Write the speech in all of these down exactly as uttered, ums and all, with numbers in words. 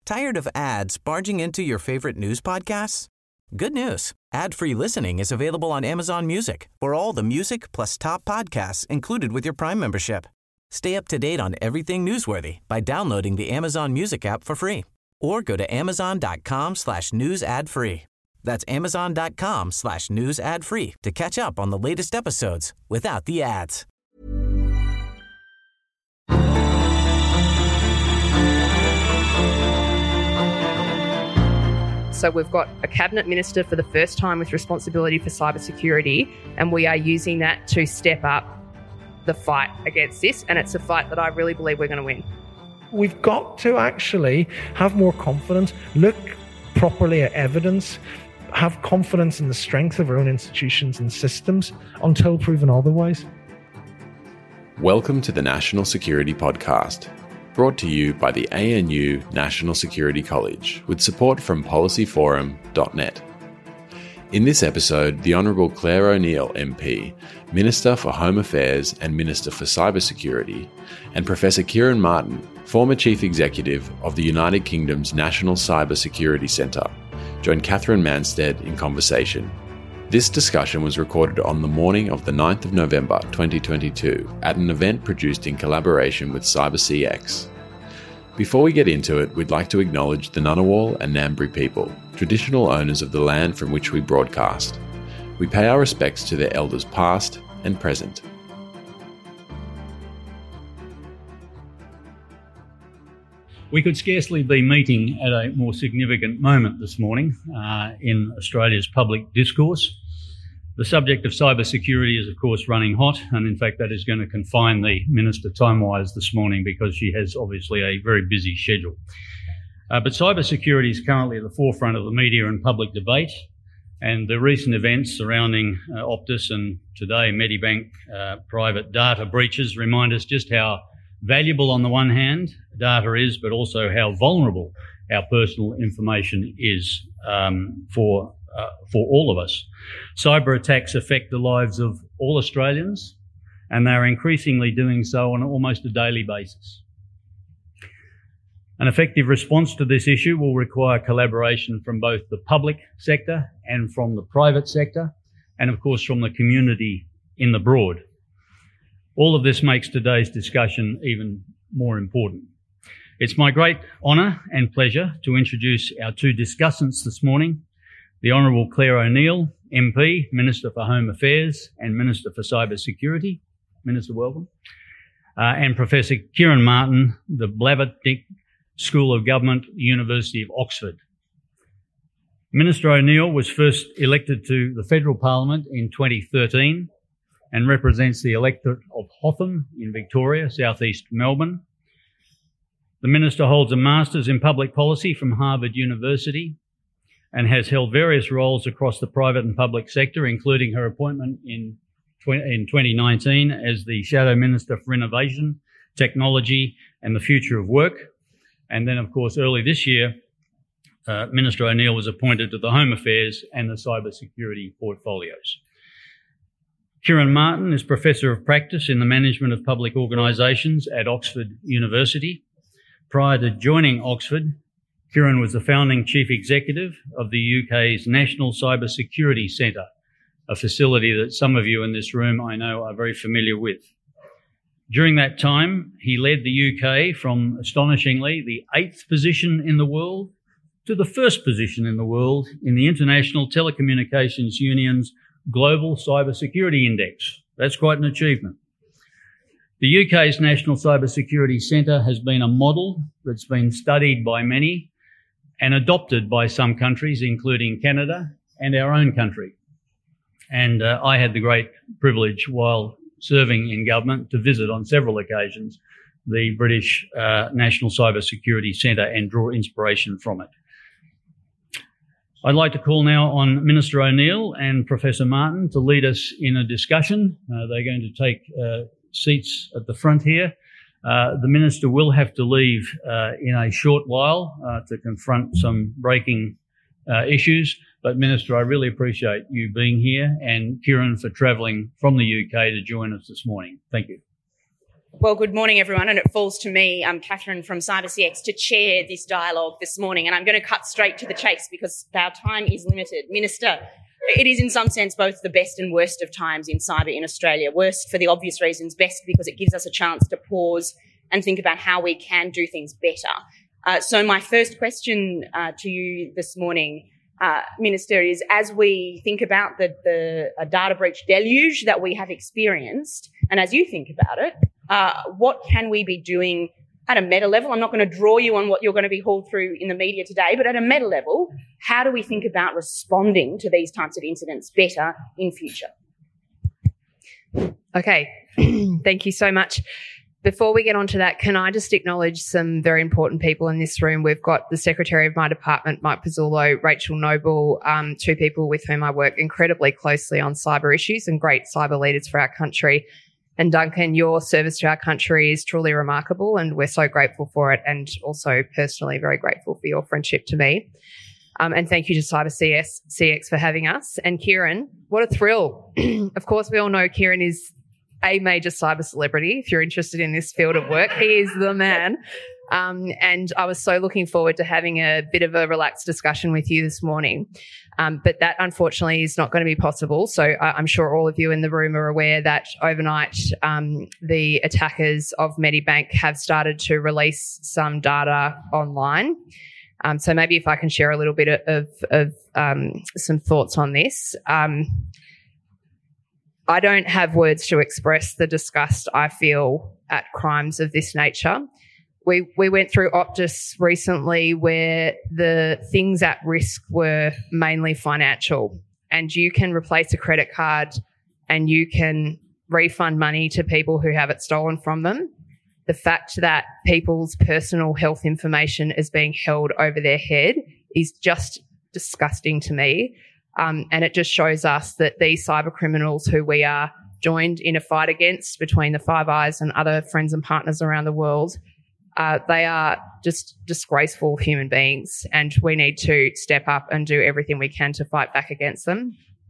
Tired of ads barging into your favorite news podcasts? Good news. Ad-free listening is available on Amazon Music for all the music plus top podcasts included with your Prime membership. Stay up to date on everything newsworthy by downloading the Amazon Music app for free or go to amazon.com slash news ad free. That's amazon.com slash news ad free to catch up on the latest episodes without the ads. So we've got a cabinet minister for the first time with responsibility for cybersecurity, and we are using that to step up the fight against this, and it's a fight that I really believe we're going to win. We've got to actually have more confidence, look properly at evidence, have confidence in the strength of our own institutions and systems until proven otherwise. Welcome to the National Security Podcast, brought to you by the A N U National Security College with support from policy forum dot net. In this episode, the Honourable Clare O'Neil M P, Minister for Home Affairs and Minister for Cybersecurity, and Professor Kieran Martin, former Chief Executive of the United Kingdom's National Cyber Security Centre, joined Catherine Manstead in conversation. This discussion was recorded on the morning of the ninth of November twenty twenty-two at an event produced in collaboration with CyberCX. Before we get into it, we'd like to acknowledge the Ngunnawal and Ngambri people, traditional owners of the land from which we broadcast. We pay our respects to their elders past and present. We could scarcely be meeting at a more significant moment this morning uh, in Australia's public discourse. The subject of cybersecurity is, of course, running hot, and in fact that is going to confine the Minister time-wise this morning because she has obviously a very busy schedule. Uh, but cybersecurity is currently at the forefront of the media and public debate, and the recent events surrounding uh, Optus and today Medibank uh, private data breaches remind us just how valuable on the one hand data is, but also how vulnerable our personal information is um, for uh, for all of us. Cyber attacks affect the lives of all Australians, and they're increasingly doing so on almost a daily basis. An effective response to this issue will require collaboration from both the public sector and from the private sector, and of course from the community in the broad. All of this makes today's discussion even more important. It's my great honour and pleasure to introduce our two discussants this morning, the Honourable Clare O'Neil, M P, Minister for Home Affairs and Minister for Cybersecurity. Minister, welcome. Uh, and Professor Kieran Martin, the Blavatnik School of Government, University of Oxford. Minister O'Neil was first elected to the Federal Parliament in twenty thirteen and represents the electorate of Hotham in Victoria, southeast Melbourne. The Minister holds a Master's in Public Policy from Harvard University and has held various roles across the private and public sector, including her appointment in, in twenty nineteen as the Shadow Minister for Innovation, Technology and the Future of Work. And then, of course, early this year, uh, Minister O'Neil was appointed to the Home Affairs and the Cybersecurity portfolios. Kieran Martin is Professor of Practice in the Management of Public Organisations at Oxford University. Prior to joining Oxford, Kieran was the founding Chief Executive of the U K's National Cyber Security Centre, a facility that some of you in this room I know are very familiar with. During that time, he led the U K from, astonishingly, the eighth position in the world to the first position in the world in the International Telecommunications Union's Global Cybersecurity Index. That's quite an achievement. The U K's National Cybersecurity Centre has been a model that's been studied by many and adopted by some countries, including Canada and our own country. And uh, I had the great privilege while serving in government to visit on several occasions the British uh, National Cybersecurity Centre and draw inspiration from it. I'd like to call now on Minister O'Neil and Professor Martin to lead us in a discussion. Uh, they're going to take uh, seats at the front here. Uh, the Minister will have to leave uh, in a short while uh, to confront some breaking uh, issues. But Minister, I really appreciate you being here, and Kieran for travelling from the U K to join us this morning. Thank you. Well, good morning, everyone, and it falls to me, I'm Catherine from CyberCX, to chair this dialogue this morning, and I'm going to cut straight to the chase because our time is limited. Minister, it is in some sense both the best and worst of times in cyber in Australia. Worst for the obvious reasons, best because it gives us a chance to pause and think about how we can do things better. Uh, so my first question uh, to you this morning, uh, Minister, is as we think about the, the uh, data breach deluge that we have experienced, and as you think about it, Uh, what can we be doing at a meta level? I'm not going to draw you on what you're going to be hauled through in the media today, but at a meta level, how do we think about responding to these types of incidents better in future? Okay, thank you so much. Before we get on to that, can I just acknowledge some very important people in this room? We've got the Secretary of my department, Mike Pizzullo, Rachel Noble, um, two people with whom I work incredibly closely on cyber issues and great cyber leaders for our country. And Duncan, your service to our country is truly remarkable and we're so grateful for it, and also personally very grateful for your friendship to me. Um, and thank you to CyberCX for having us. And Kieran, what a thrill. Of course, we all know Kieran is a major cyber celebrity. If you're interested in this field of work, he is the man. Um, and I was so looking forward to having a bit of a relaxed discussion with you this morning. Um, but that unfortunately is not going to be possible. So I, I'm sure all of you in the room are aware that overnight um, the attackers of Medibank have started to release some data online. Um, so maybe if I can share a little bit of, of um, some thoughts on this. Um, I don't have words to express the disgust I feel at crimes of this nature. We we went through Optus recently where the things at risk were mainly financial, and you can replace a credit card and you can refund money to people who have it stolen from them. The fact that people's personal health information is being held over their head is just disgusting to me. Um, and it just shows us that these cyber criminals who we are joined in a fight against between the Five Eyes and other friends and partners around the world, Uh, they are just disgraceful human beings, and we need to step up and do everything we can to fight back against them.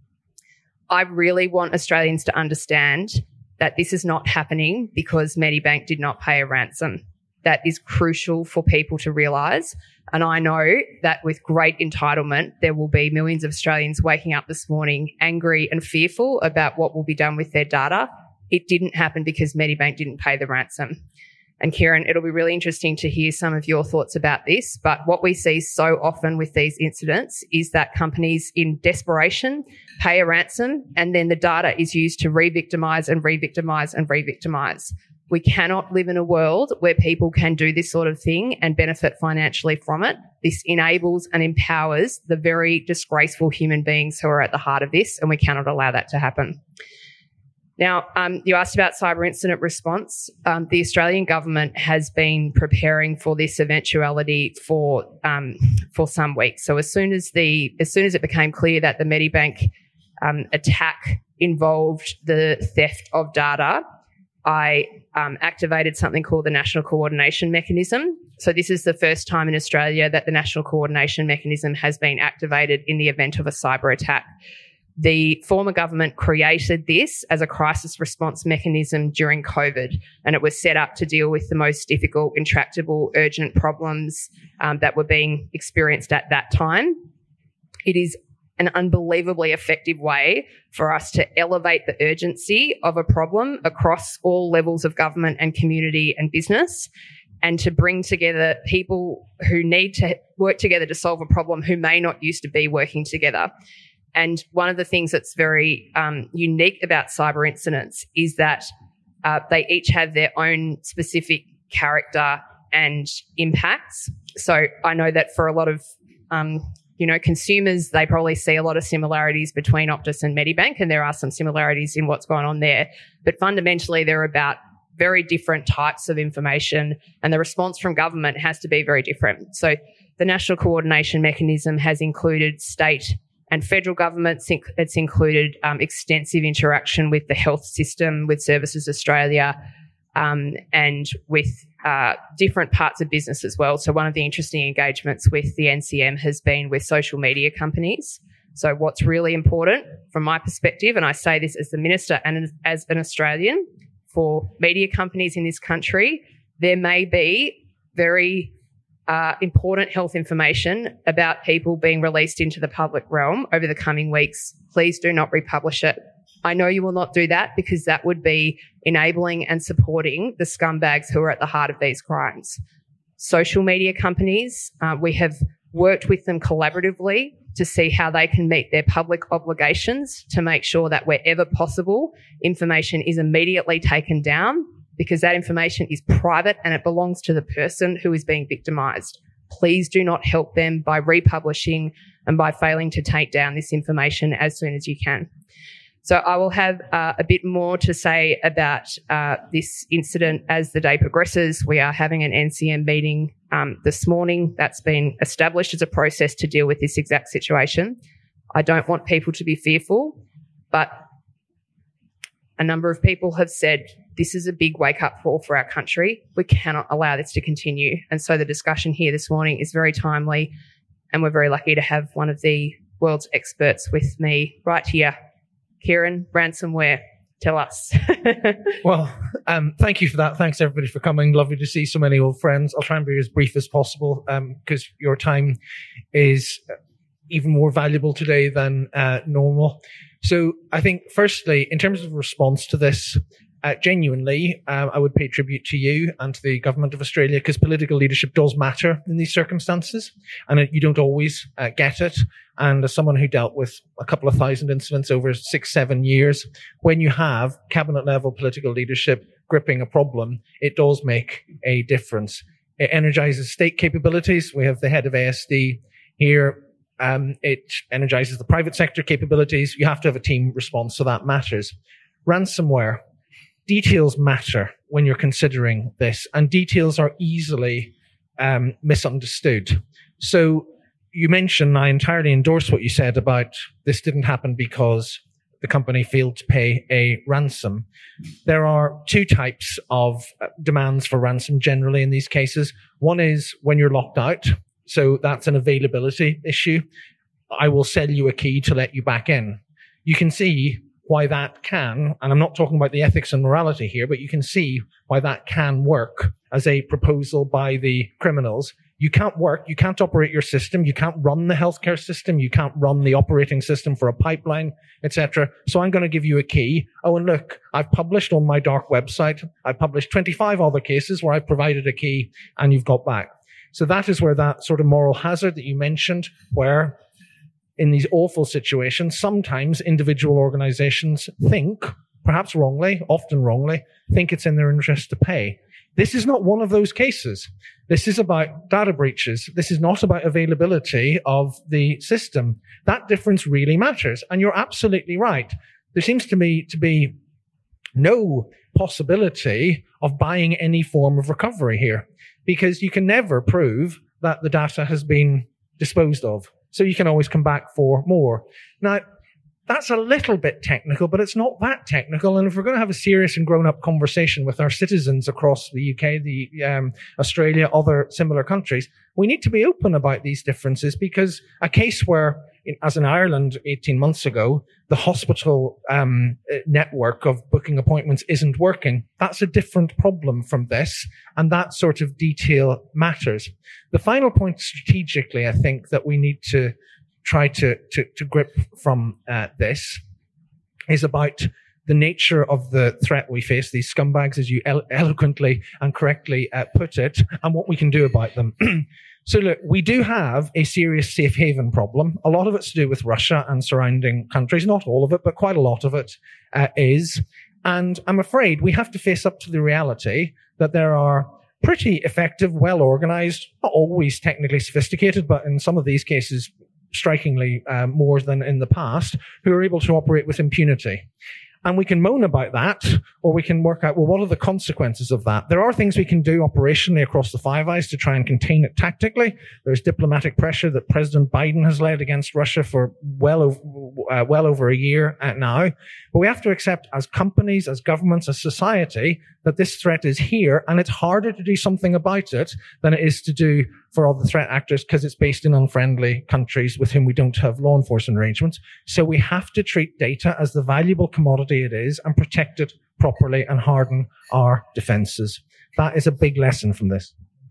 I really want Australians to understand that this is not happening because Medibank did not pay a ransom. That is crucial for people to realise. And I know that with great entitlement, there will be millions of Australians waking up this morning angry and fearful about what will be done with their data. It didn't happen because Medibank didn't pay the ransom. And Kieran, it'll be really interesting to hear some of your thoughts about this. But what we see so often with these incidents is that companies in desperation pay a ransom, and then the data is used to re-victimise and re-victimise and re-victimise. We cannot live in a world where people can do this sort of thing and benefit financially from it. This enables and empowers the very disgraceful human beings who are at the heart of this, and we cannot allow that to happen. Now, um, you asked about cyber incident response. Um, the Australian government has been preparing for this eventuality for um, for some weeks. So as soon as the as soon as it became clear that the Medibank um, attack involved the theft of data, I um, activated something called the National Coordination Mechanism. So this is the first time in Australia that the National Coordination Mechanism has been activated in the event of a cyber attack. The former government created this as a crisis response mechanism during COVID, and it was set up to deal with the most difficult, intractable, urgent problems um, that were being experienced at that time. It is an unbelievably effective way for us to elevate the urgency of a problem across all levels of government and community and business, and to bring together people who need to work together to solve a problem who may not used to be working together. And one of the things that's very um, unique about cyber incidents is that uh, they each have their own specific character and impacts. So I know that for a lot of, um, you know, consumers, they probably see a lot of similarities between Optus and Medibank, and there are some similarities in what's going on there. But fundamentally, they're about very different types of information, and the response from government has to be very different. So the National Coordination Mechanism has included state and federal governments. It's included um, extensive interaction with the health system, with Services Australia, um, and with uh, different parts of business as well. So one of the interesting engagements with the N C M has been with social media companies. So what's really important from my perspective, and I say this as the Minister and as an Australian, for media companies in this country. There may be very uh, important health information about people being released into the public realm over the coming weeks. Please do not republish it. I know you will not do that because that would be enabling and supporting the scumbags who are at the heart of these crimes. Social media companies, uh, we have worked with them collaboratively to see how they can meet their public obligations to make sure that wherever possible, information is immediately taken down, because that information is private and it belongs to the person who is being victimised. Please do not help them by republishing and by failing to take down this information as soon as you can. So I will have uh, a bit more to say about uh, this incident as the day progresses. We are having an N C M meeting um, this morning that's been established as a process to deal with this exact situation. I don't want people to be fearful, but a number of people have said this is a big wake-up call for our country. We cannot allow this to continue. And so the discussion here this morning is very timely, and we're very lucky to have one of the world's experts with me right here. Kieran, ransomware, tell us. Well, um, thank you for that. Thanks, everybody, for coming. Lovely to see so many old friends. I'll try and be as brief as possible because um, your time is even more valuable today than uh, normal. So I think, firstly, in terms of response to this, uh, genuinely, um, I would pay tribute to you and to the Government of Australia, because political leadership does matter in these circumstances, and it, you don't always uh, get it. And as someone who dealt with a couple of thousand incidents over six, seven years, when you have cabinet-level political leadership gripping a problem, it does make a difference. It energizes state capabilities. We have the head of A S D here. Um, it energizes the private sector capabilities. You have to have a team response, so that matters. Ransomware. Details matter when you're considering this, and details are easily um, misunderstood. So you mentioned, I entirely endorse what you said about this didn't happen because the company failed to pay a ransom. There are two types of demands for ransom generally in these cases. One is when you're locked out. So that's an availability issue. I will sell you a key to let you back in. You can see why that can, and I'm not talking about the ethics and morality here, but you can see why that can work as a proposal by the criminals. You can't work, you can't operate your system, you can't run the healthcare system, you can't run the operating system for a pipeline, et cetera. So I'm going to give you a key. Oh, and look, I've published on my dark website, I've published twenty-five other cases where I've provided a key and you've got back. So that is where that sort of moral hazard that you mentioned, where in these awful situations, sometimes individual organizations think, perhaps wrongly, often wrongly, think it's in their interest to pay. This is not one of those cases. This is about data breaches. This is not about availability of the system. That difference really matters. And you're absolutely right. There seems to me to be no possibility of buying any form of recovery here, because you can never prove that the data has been disposed of. So you can always come back for more. Now, that's a little bit technical, but it's not that technical. And if we're going to have a serious and grown-up conversation with our citizens across the U K, the um, Australia, other similar countries, we need to be open about these differences, because a case where, as in Ireland eighteen months ago, the hospital um, network of booking appointments isn't working, that's a different problem from this, and that sort of detail matters. The final point strategically, I think, that we need to try to, to, to grip from uh, this is about the nature of the threat we face, these scumbags, as you elo- eloquently and correctly uh, put it, and what we can do about them. So look, we do have a serious safe haven problem. A lot of it's to do with Russia and surrounding countries. Not all of it, but quite a lot of it uh, is. And I'm afraid we have to face up to the reality that there are pretty effective, well-organized, not always technically sophisticated, but in some of these cases, strikingly uh, more than in the past, who are able to operate with impunity. And we can moan about that, or we can work out, well, what are the consequences of that? There are things we can do operationally across the Five Eyes to try and contain it tactically. There's diplomatic pressure that President Biden has led against Russia for well over, uh, well over a year now. But we have to accept, as companies, as governments, as society, that this threat is here, and it's harder to do something about it than it is to do for other threat actors, because it's based in unfriendly countries with whom we don't have law enforcement arrangements. So we have to treat data as the valuable commodity it is and protect it properly and harden our defences. That is a big lesson from this.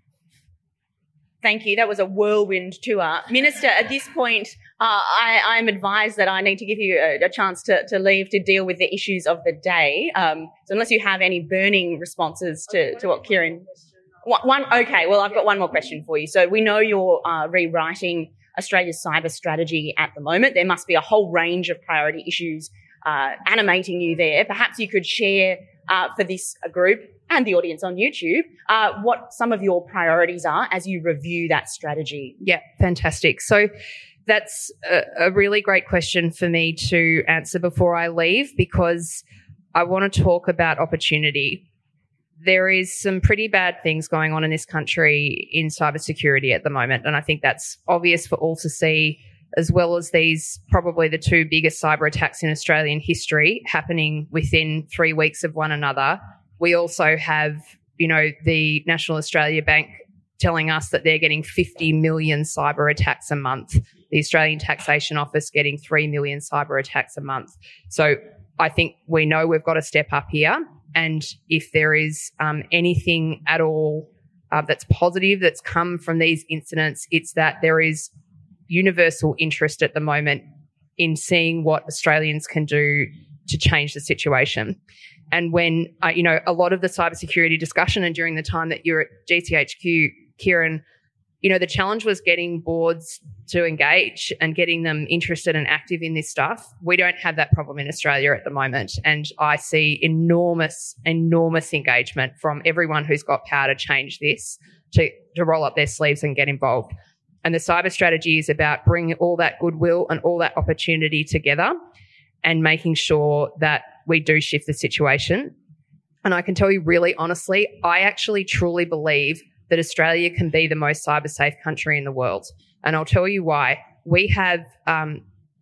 Thank you. That was a whirlwind tour. Minister, at this point, uh, I, I'm advised that I need to give you a, a chance to, to leave to deal with the issues of the day. Um, so unless you have any burning responses to, to what Kieran... One, one, okay, well, I've got one more question for you. So we know you're uh, rewriting Australia's cyber strategy at the moment. There must be a whole range of priority issues uh, animating you there. Perhaps you could share uh, for this group and the audience on YouTube uh, what some of your priorities are as you review that strategy. Yeah, fantastic. So that's a, a really great question for me to answer before I leave, because I want to talk about opportunity. There is some pretty bad things going on in this country in cybersecurity at the moment, and I think that's obvious for all to see, as well as these probably the two biggest cyber attacks in Australian history happening within three weeks of one another. We also have, you know, the National Australia Bank telling us that they're getting fifty million cyber attacks a month. The Australian Taxation Office getting three million cyber attacks a month. So I think we know we've got to step up here. And if there is um, anything at all uh, that's positive that's come from these incidents, it's that there is universal interest at the moment in seeing what Australians can do to change the situation. And when, uh, you know, a lot of the cybersecurity discussion, and during the time that you're at G C H Q, Kieran, you know, the challenge was getting boards to engage and getting them interested and active in this stuff. We don't have that problem in Australia at the moment. And I see enormous, enormous engagement from everyone who's got power to change this, to, to roll up their sleeves and get involved. And the cyber strategy is about bringing all that goodwill and all that opportunity together and making sure that we do shift the situation. And I can tell you really honestly, I actually truly believe that Australia can be the most cyber safe country in the world. And I'll tell you why. We have um,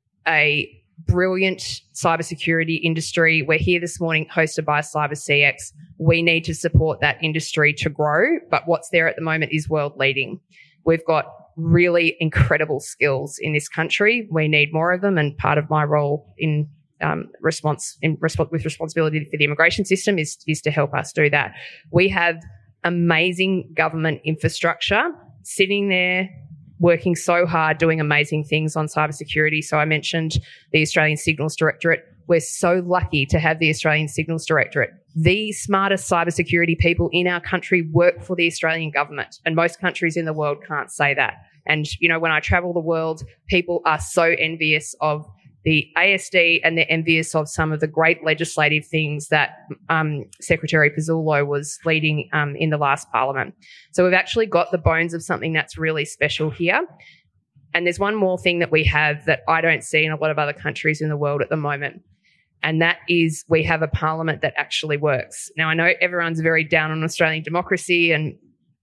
a brilliant cybersecurity industry. We're here this morning hosted by CyberCX. We need to support that industry to grow, but what's there at the moment is world leading. We've got really incredible skills in this country. We need more of them, and part of my role in um, response in resp- with responsibility for the immigration system is, is to help us do that. We have amazing government infrastructure sitting there working so hard, doing amazing things on cybersecurity. So I mentioned the Australian Signals Directorate. We're so lucky to have the Australian Signals Directorate. The smartest cybersecurity people in our country work for the Australian government, and most countries in the world can't say that. And, you know, when I travel the world, people are so envious of the A S D, and they're envious of some of the great legislative things that um, Secretary Pizzullo was leading um, in the last parliament. So we've actually got the bones of something that's really special here. And there's one more thing that we have that I don't see in a lot of other countries in the world at the moment, and that is we have a parliament that actually works. Now, I know everyone's very down on Australian democracy, and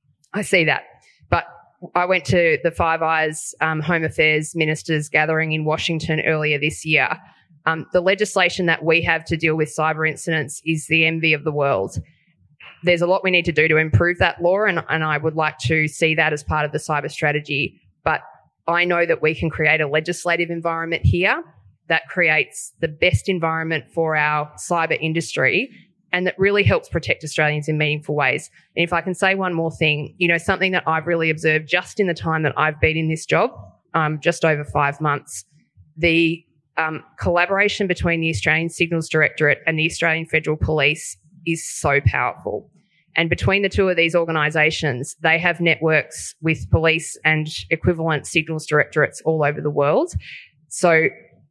I see that, but I went to the Five Eyes um, Home Affairs Ministers gathering in Washington earlier this year. Um, the legislation that we have to deal with cyber incidents is the envy of the world. There's a lot we need to do to improve that law, and, and I would like to see that as part of the cyber strategy. But I know that we can create a legislative environment here that creates the best environment for our cyber industry, and that really helps protect Australians in meaningful ways. And if I can say one more thing, you know, something that I've really observed just in the time that I've been in this job, um, just over five months, the um, collaboration between the Australian Signals Directorate and the Australian Federal Police is so powerful. And between the two of these organisations, they have networks with police and equivalent signals directorates all over the world. So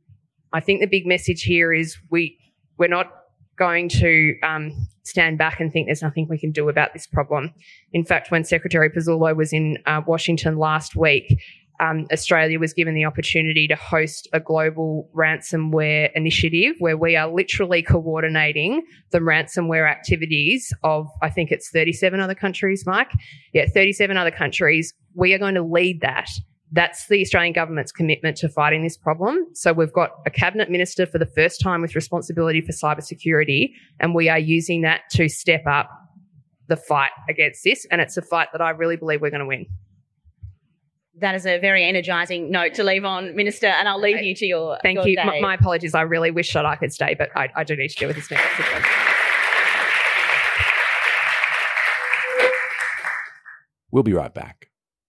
I think the big message here is we, we're not going to um, stand back and think there's nothing we can do about this problem. In fact, when Secretary Pizzullo was in uh, Washington last week, um, Australia was given the opportunity to host a global ransomware initiative where we are literally coordinating the ransomware activities of, I think it's thirty-seven other countries, Mike. Yeah, thirty-seven other countries. We are going to lead that. That's the Australian government's commitment to fighting this problem. So we've got a cabinet minister for the first time with responsibility for cybersecurity, and we are using that to step up the fight against this. And it's a fight that I really believe we're going to win. That is a very energising note to leave on, Minister, and I'll leave you to your Thank your you. day. My, my apologies. I really wish that I could stay, but I, I do need to deal with this next. We'll be right back.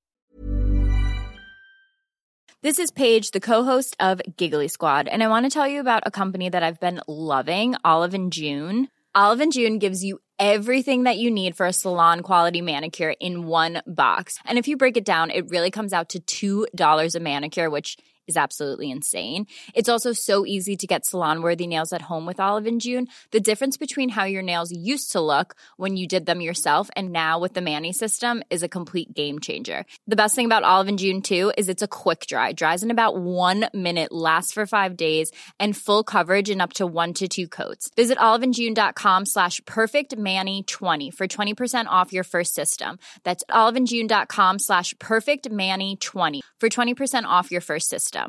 This is Paige, the co-host of Giggly Squad, and I want to tell you about a company that I've been loving, Olive and June. Olive and June gives you everything that you need for a salon-quality manicure in one box. And if you break it down, it really comes out to two dollars a manicure, which is absolutely insane. It's also so easy to get salon-worthy nails at home with Olive and June. The difference between how your nails used to look when you did them yourself and now with the Mani system is a complete game changer. The best thing about Olive and June, too, is it's a quick dry. Dries in about one minute, lasts for five days, and full coverage in up to one to two coats. Visit oliveandjune.com slash perfectmani20 for twenty percent off your first system. That's oliveandjune.com slash perfectmani20 for twenty percent off your first system.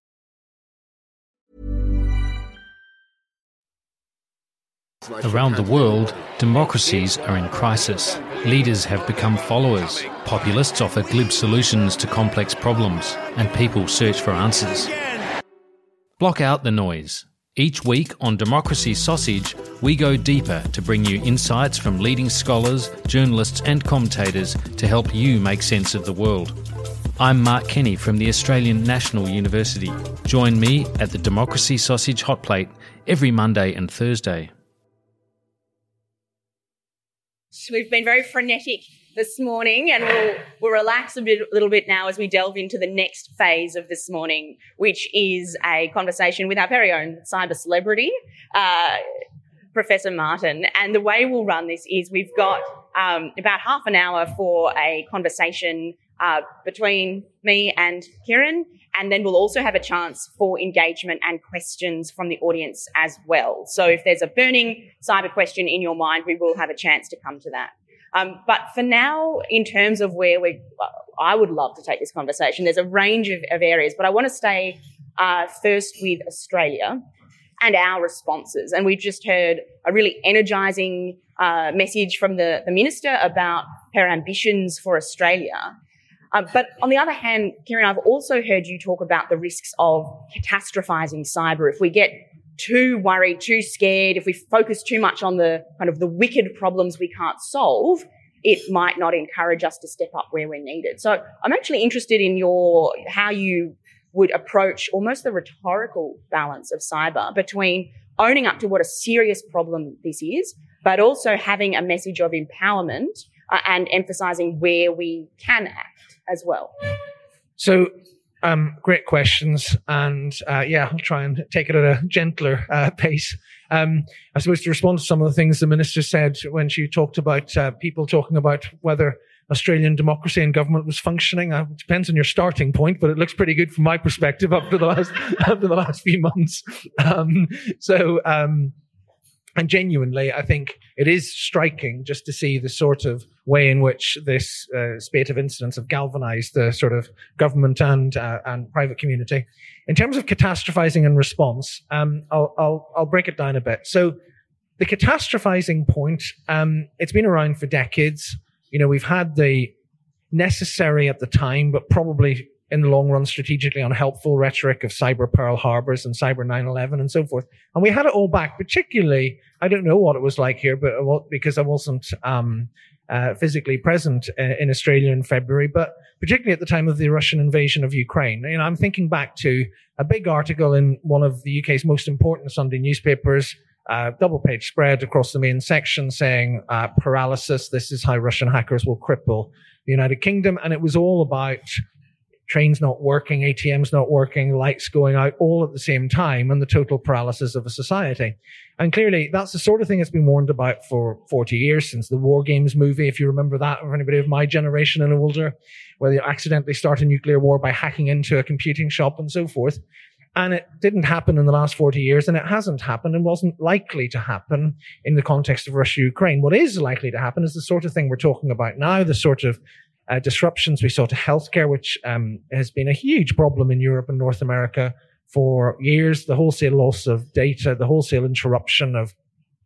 Around the world, democracies are in crisis. Leaders have become followers. Populists offer glib solutions to complex problems, and people search for answers. Block out the noise. Each week on Democracy Sausage, we go deeper to bring you insights from leading scholars, journalists and commentators to help you make sense of the world. I'm Mark Kenny from the Australian National University. Join me at the Democracy Sausage Hot Plate every Monday and Thursday. We've been very frenetic this morning, and we'll, we'll relax a bit, a little bit now as we delve into the next phase of this morning, which is a conversation with our very own cyber celebrity, uh, Professor Martin. And the way we'll run this is we've got um, about half an hour for a conversation uh, between me and Kieran, and then we'll also have a chance for engagement and questions from the audience as well. So if there's a burning cyber question in your mind, we will have a chance to come to that. Um, but for now, in terms of where we, I would love to take this conversation. There's a range of, of areas, but I want to stay uh, first with Australia and our responses. And we've just heard a really energising uh, message from the, the Minister about her ambitions for Australia. Um, but on the other hand, Kieran, I've also heard you talk about the risks of catastrophising cyber. If we get too worried, too scared, if we focus too much on the kind of the wicked problems we can't solve, it might not encourage us to step up where we're needed. So I'm actually interested in your how you would approach almost the rhetorical balance of cyber between owning up to what a serious problem this is, but also having a message of empowerment uh, and emphasising where we can act as well. So, um, great questions. And, uh, yeah, I'll try and take it at a gentler, uh, pace. Um, I suppose to respond to some of the things the Minister said when she talked about, uh, people talking about whether Australian democracy and government was functioning. Uh, it depends on your starting point, but it looks pretty good from my perspective up to the last, up to the last few months. Um, so, um, And genuinely, I think it is striking just to see the sort of way in which this uh, spate of incidents have galvanized the sort of government and uh, and private community. In terms of catastrophizing and response, um, I'll, I'll I'll break it down a bit. So the catastrophizing point, um, it's been around for decades. You know, we've had the necessary at the time, but probably in the long run, strategically unhelpful rhetoric of cyber Pearl Harbors and cyber nine eleven and so forth. And we had it all back, particularly, I don't know what it was like here, but because I wasn't um, uh, physically present in Australia in February, but particularly at the time of the Russian invasion of Ukraine. You know, I'm thinking back to a big article in one of the U K's most important Sunday newspapers, uh, double page spread across the main section saying, uh, paralysis, this is how Russian hackers will cripple the United Kingdom. And it was all about trains not working, A T Ms not working, lights going out all at the same time, and the total paralysis of a society. And clearly, that's the sort of thing that's been warned about for forty years, since the War Games movie, if you remember that, or anybody of my generation and older, where they accidentally start a nuclear war by hacking into a computing shop and so forth. And it didn't happen in the last forty years, and it hasn't happened and wasn't likely to happen in the context of Russia-Ukraine. What is likely to happen is the sort of thing we're talking about now, the sort of Uh, disruptions we saw to healthcare, which um, has been a huge problem in Europe and North America for years. The wholesale loss of data, the wholesale interruption of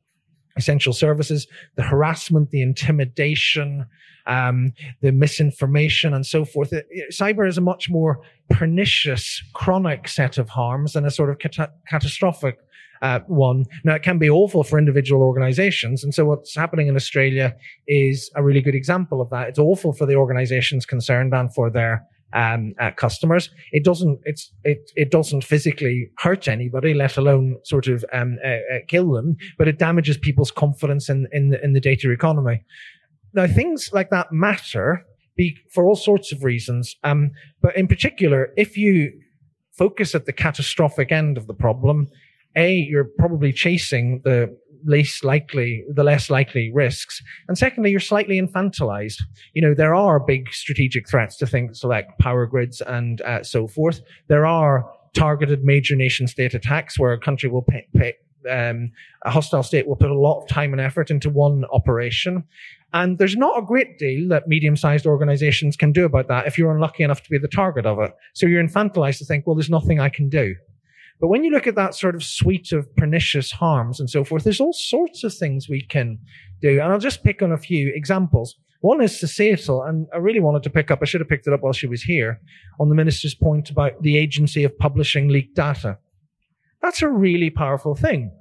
essential services, the harassment, the intimidation, um, the misinformation and so forth. It, it, cyber is a much more pernicious, chronic set of harms than a sort of cata- catastrophic uh, one. Now, it can be awful for individual organizations. And so what's happening in Australia is a really good example of that. It's awful for the organizations concerned and for their Um, uh, customers. It doesn't. It's it. It doesn't physically hurt anybody, let alone sort of um, uh, uh, kill them. But it damages people's confidence in in the, in the data economy. Now, things like that matter be, for all sorts of reasons. Um, but in particular, if you focus at the catastrophic end of the problem, A, you're probably chasing the least likely, the less likely risks. And secondly, you're slightly infantilized. You know, there are big strategic threats to things like power grids and uh, so forth. There are targeted major nation state attacks where a country will pay, pay um, a hostile state will put a lot of time and effort into one operation. And there's not a great deal that medium-sized organizations can do about that if you're unlucky enough to be the target of it. So you're infantilized to think, well, there's nothing I can do. But when you look at that sort of suite of pernicious harms and so forth, there's all sorts of things we can do. And I'll just pick on a few examples. One is societal, and I really wanted to pick up, I should have picked it up while she was here, on the Minister's point about the agency of publishing leaked data. That's a really powerful thing.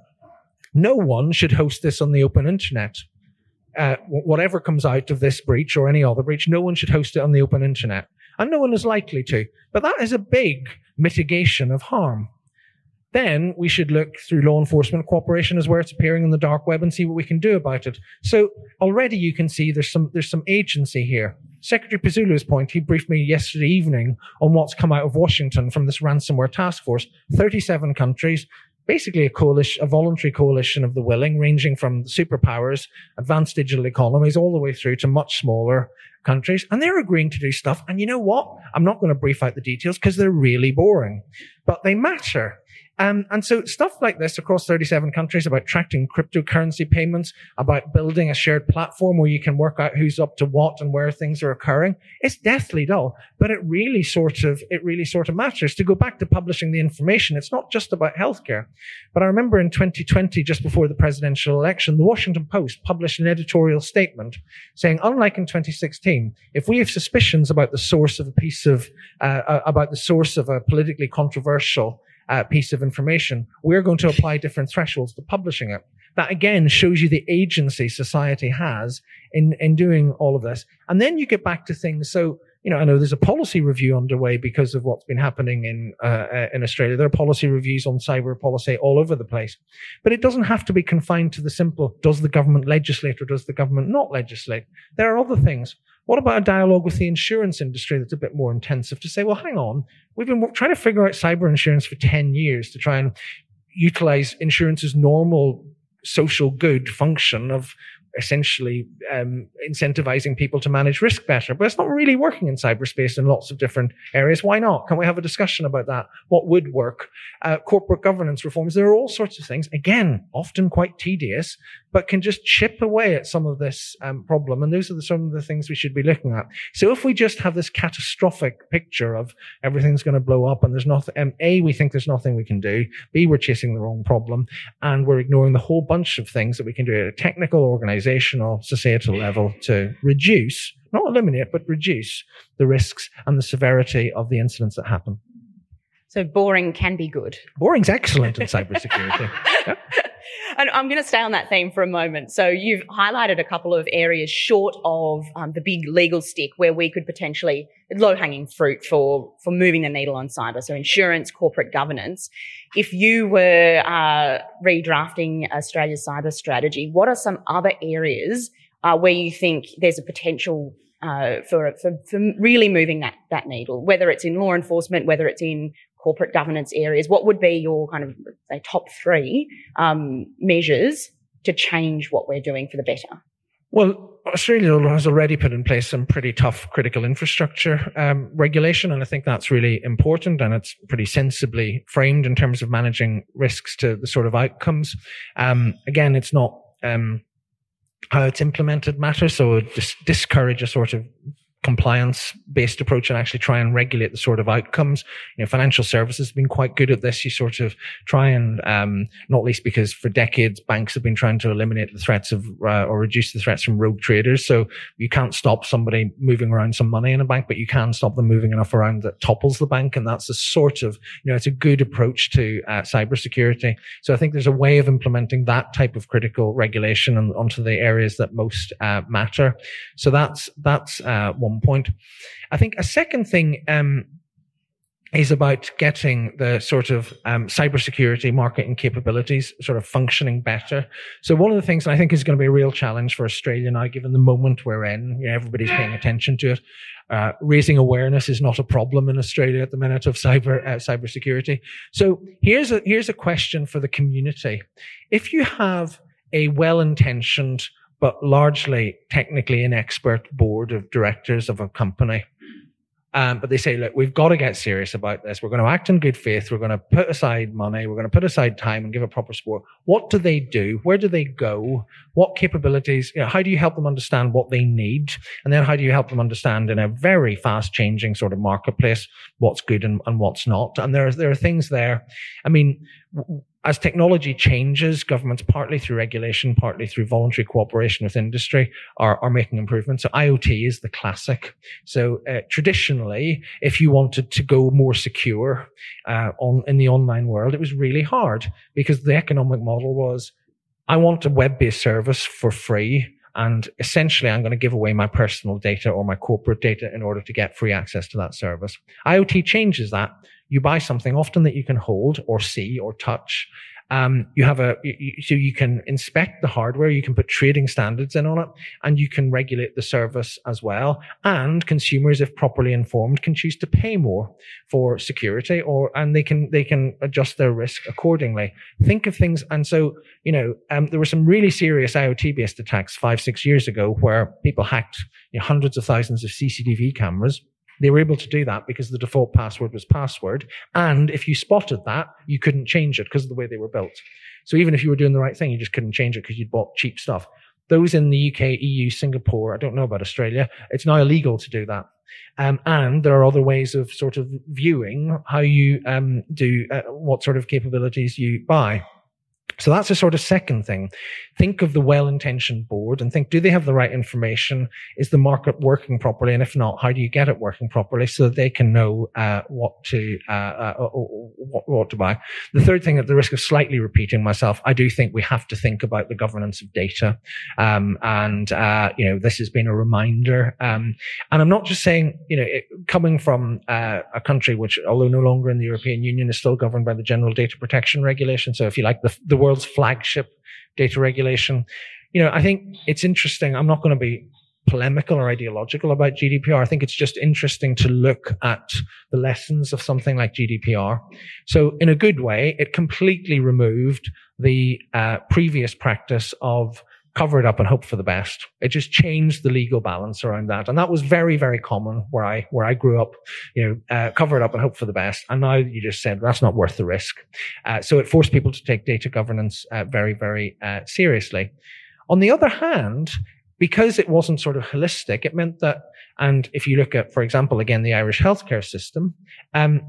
No one should host this on the open internet. Uh, whatever comes out of this breach or any other breach, no one should host it on the open internet. And no one is likely to. But that is a big mitigation of harm. Then we should look through law enforcement cooperation as where it's appearing on the dark web and see what we can do about it. So already you can see there's some there's some agency here. Secretary Pazuello's point, he briefed me yesterday evening on what's come out of Washington from this ransomware task force. thirty-seven countries, basically a coalition, a voluntary coalition of the willing, ranging from superpowers, advanced digital economies, all the way through to much smaller countries. And they're agreeing to do stuff. And you know what? I'm not going to brief out the details because they're really boring, but they matter. Um, and so stuff like this across thirty-seven countries about tracking cryptocurrency payments, about building a shared platform where you can work out who's up to what and where things are occurring, it's deathly dull, but it really sort of, it really sort of matters. To go back to publishing the information, it's not just about healthcare. But I remember in twenty twenty, just before the presidential election, the Washington Post published an editorial statement saying, unlike in twenty sixteen, if we have suspicions about the source of a piece of, uh, about the source of a politically controversial Uh, piece of information, we're going to apply different thresholds to publishing it. That again shows you the agency society has in, in doing all of this. And then you get back to things. So, you know, I know there's a policy review underway because of what's been happening in, uh, in Australia. There are policy reviews on cyber policy all over the place. But it doesn't have to be confined to the simple, does the government legislate or does the government not legislate? There are other things. What about a dialogue with the insurance industry that's a bit more intensive to say, well, hang on, we've been trying to figure out cyber insurance for ten years to try and utilize insurance's normal social good function of essentially um, incentivizing people to manage risk better. But it's not really working in cyberspace in lots of different areas. Why not? Can we have a discussion about that? What would work? Uh, corporate governance reforms. There are all sorts of things, again, often quite tedious, but can just chip away at some of this um, problem. And those are the, some of the things we should be looking at. So if we just have this catastrophic picture of everything's going to blow up and there's nothing, um, A, we think there's nothing we can do. B, we're chasing the wrong problem. And we're ignoring the whole bunch of things that we can do at a technical, organizational, societal level to reduce, not eliminate, but reduce the risks and the severity of the incidents that happen. So boring can be good. Boring's excellent in cybersecurity. Yeah. And I'm going to stay on that theme for a moment. So you've highlighted a couple of areas short of um, the big legal stick where we could potentially, low-hanging fruit for, for moving the needle on cyber. So insurance, corporate governance. If you were uh, redrafting Australia's cyber strategy, what are some other areas uh, where you think there's a potential uh, for, for, for really moving that, that needle, whether it's in law enforcement, whether it's in corporate governance areas? What would be your kind of say, top three um, measures to change what we're doing for the better? Well, Australia has already put in place some pretty tough critical infrastructure um, regulation, and I think that's really important, and it's pretty sensibly framed in terms of managing risks to the sort of outcomes. Um, again, it's not um, how it's implemented matters, so dis- discourage a sort of compliance-based approach and actually try and regulate the sort of outcomes. You know, financial services have been quite good at this. You sort of try and, um, not least because for decades, banks have been trying to eliminate the threats of, uh, or reduce the threats from rogue traders. So you can't stop somebody moving around some money in a bank, but you can stop them moving enough around that topples the bank. And that's a sort of, you know, it's a good approach to uh, cybersecurity. So I think there's a way of implementing that type of critical regulation on, onto the areas that most uh, matter. So that's, that's, uh, one point. I think a second thing um, is about getting the sort of um, cybersecurity market and capabilities sort of functioning better. So one of the things that I think is going to be a real challenge for Australia now, given the moment we're in, you know, everybody's paying attention to it. Uh, raising awareness is not a problem in Australia at the minute of cyber uh, cybersecurity. So here's a here's a question for the community: if you have a well-intentioned but largely technically inexpert board of directors of a company. Um, but they say, look, we've got to get serious about this. We're going to act in good faith. We're going to put aside money. We're going to put aside time and give it proper support. What do they do? Where do they go? What capabilities? You know, how do you help them understand what they need? And then how do you help them understand in a very fast changing sort of marketplace what's good and, and what's not? And there are, there are things there. I mean, w- as technology changes, governments, partly through regulation, partly through voluntary cooperation with industry, are, are making improvements. So IoT is the classic. So uh, traditionally, if you wanted to go more secure uh, on in the online world, it was really hard because the economic model was, I want a web-based service for free. And essentially, I'm going to give away my personal data or my corporate data in order to get free access to that service. IoT changes that. You buy something often that you can hold or see or touch. Um, you have a, you, so you can inspect the hardware, you can put trading standards in on it, and you can regulate the service as well. And consumers, if properly informed, can choose to pay more for security, or, and they can, they can adjust their risk accordingly. Think of things. And so, you know, um, there were some really serious IoT based attacks five, six years ago where people hacked, you know, hundreds of thousands of C C T V cameras. They were able to do that because the default password was password. And if you spotted that, you couldn't change it because of the way they were built. So even if you were doing the right thing, you just couldn't change it because you'd bought cheap stuff. Those in the U K, E U, Singapore, I don't know about Australia, it's now illegal to do that. Um, and there are other ways of sort of viewing how you um, do, uh, what sort of capabilities you buy. So that's a sort of second thing. Think of the well-intentioned board and think, do they have the right information? Is the market working properly? And if not, how do you get it working properly so that they can know uh, what to uh, uh, what, what to buy? The third thing, at the risk of slightly repeating myself, I do think we have to think about the governance of data. Um, and, uh, you know, this has been a reminder. Um, and I'm not just saying, you know, it, coming from uh, a country which, although no longer in the European Union, is still governed by the General Data Protection Regulation. So if you like, the, the world world's flagship data regulation. You know, I think it's interesting. I'm not going to be polemical or ideological about G D P R. I think it's just interesting to look at the lessons of something like G D P R. So in a good way, it completely removed the uh, previous practice of cover it up and hope for the best. It just changed the legal balance around that. And that was very, very common where I, where I grew up, you know, uh, cover it up and hope for the best. And now you just said that's not worth the risk. Uh, so it forced people to take data governance uh, very, very uh, seriously. On the other hand, because it wasn't sort of holistic, it meant that, and if you look at, for example, again, the Irish healthcare system, um,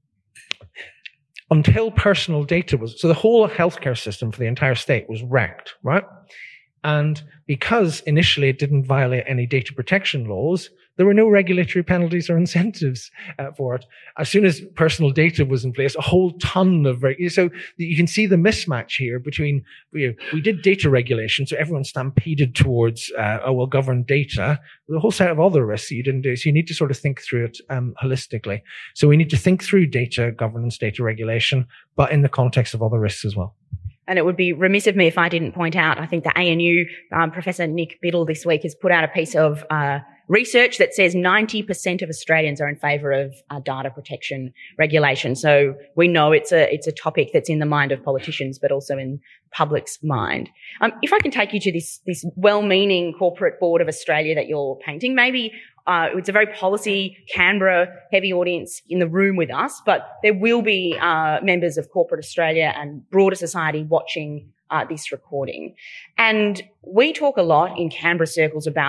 until personal data was, so the whole healthcare system for the entire state was wrecked, right? And because initially it didn't violate any data protection laws, there were no regulatory penalties or incentives uh, for it. As soon as personal data was in place, a whole ton of reg- so you can see the mismatch here between, you know, we did data regulation, so everyone stampeded towards uh, oh, well, govern data. The whole set of other risks that you didn't do. So you need to sort of think through it um, holistically. So we need to think through data governance, data regulation, but in the context of other risks as well. And it would be remiss of me if I didn't point out, I think the A N U, um, Professor Nick Biddle this week has put out a piece of uh, research that says ninety percent of Australians are in favour of uh, data protection regulation. So we know it's a it's a topic that's in the mind of politicians, but also in public's mind. Um, if I can take you to this this well-meaning corporate board of Australia that you're painting, maybe Uh, it's a very policy, Canberra-heavy audience in the room with us, but there will be uh, members of corporate Australia and broader society watching uh, this recording. And we talk a lot in Canberra circles about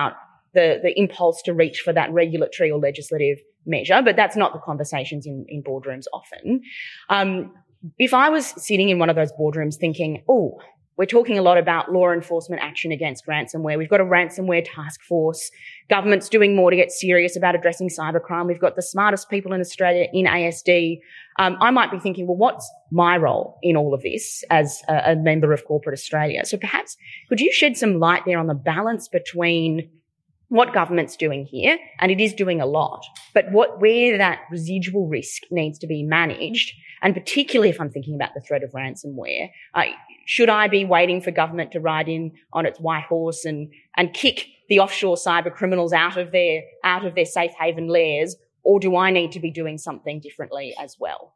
the, the impulse to reach for that regulatory or legislative measure, but that's not the conversations in, in boardrooms often. Um, if I was sitting in one of those boardrooms thinking, oh, we're talking a lot about law enforcement action against ransomware. We've got a ransomware task force. Government's doing more to get serious about addressing cybercrime. We've got the smartest people in Australia in A S D. Um, I might be thinking, well, what's my role in all of this as a, a member of Corporate Australia? So perhaps could you shed some light there on the balance between what government's doing here, and it is doing a lot, but what where that residual risk needs to be managed, and particularly if I'm thinking about the threat of ransomware, uh, should I be waiting for government to ride in on its white horse and and kick the offshore cyber criminals out of their out of their safe haven lairs, or do I need to be doing something differently as well?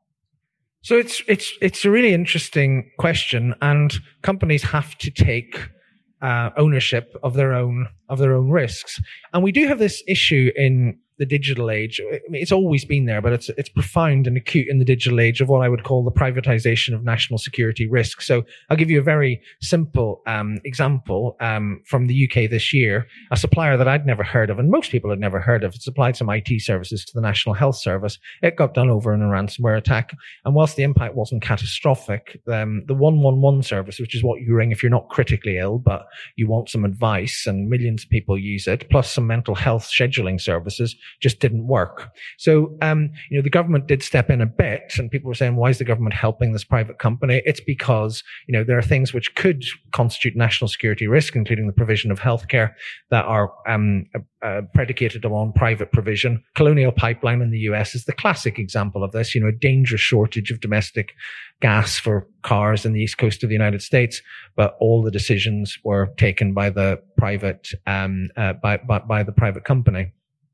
So it's it's it's a really interesting question, and companies have to take uh, ownership of their own of their own risks. And we do have this issue in the digital age. I mean, it's always been there, but it's it's profound and acute in the digital age of what I would call the privatization of national security risk. So I'll give you a very simple um, example um, from the U K this year. A supplier that I'd never heard of, and most people had never heard of, it supplied some I T services to the National Health Service. It got done over in a ransomware attack. And whilst the impact wasn't catastrophic, um, the one one one service, which is what you ring if you're not critically ill, but you want some advice, and millions of people use it, plus some mental health scheduling services, just didn't work. So, um, you know, the government did step in a bit, and people were saying, why is the government helping this private company? It's because, you know, there are things which could constitute national security risk, including the provision of healthcare, that are um, uh, predicated on private provision. Colonial Pipeline in the U S is the classic example of this, you know, a dangerous shortage of domestic gas for cars in the east coast of the United States, but all the decisions were taken by the private, um, uh, by, by, by the private company.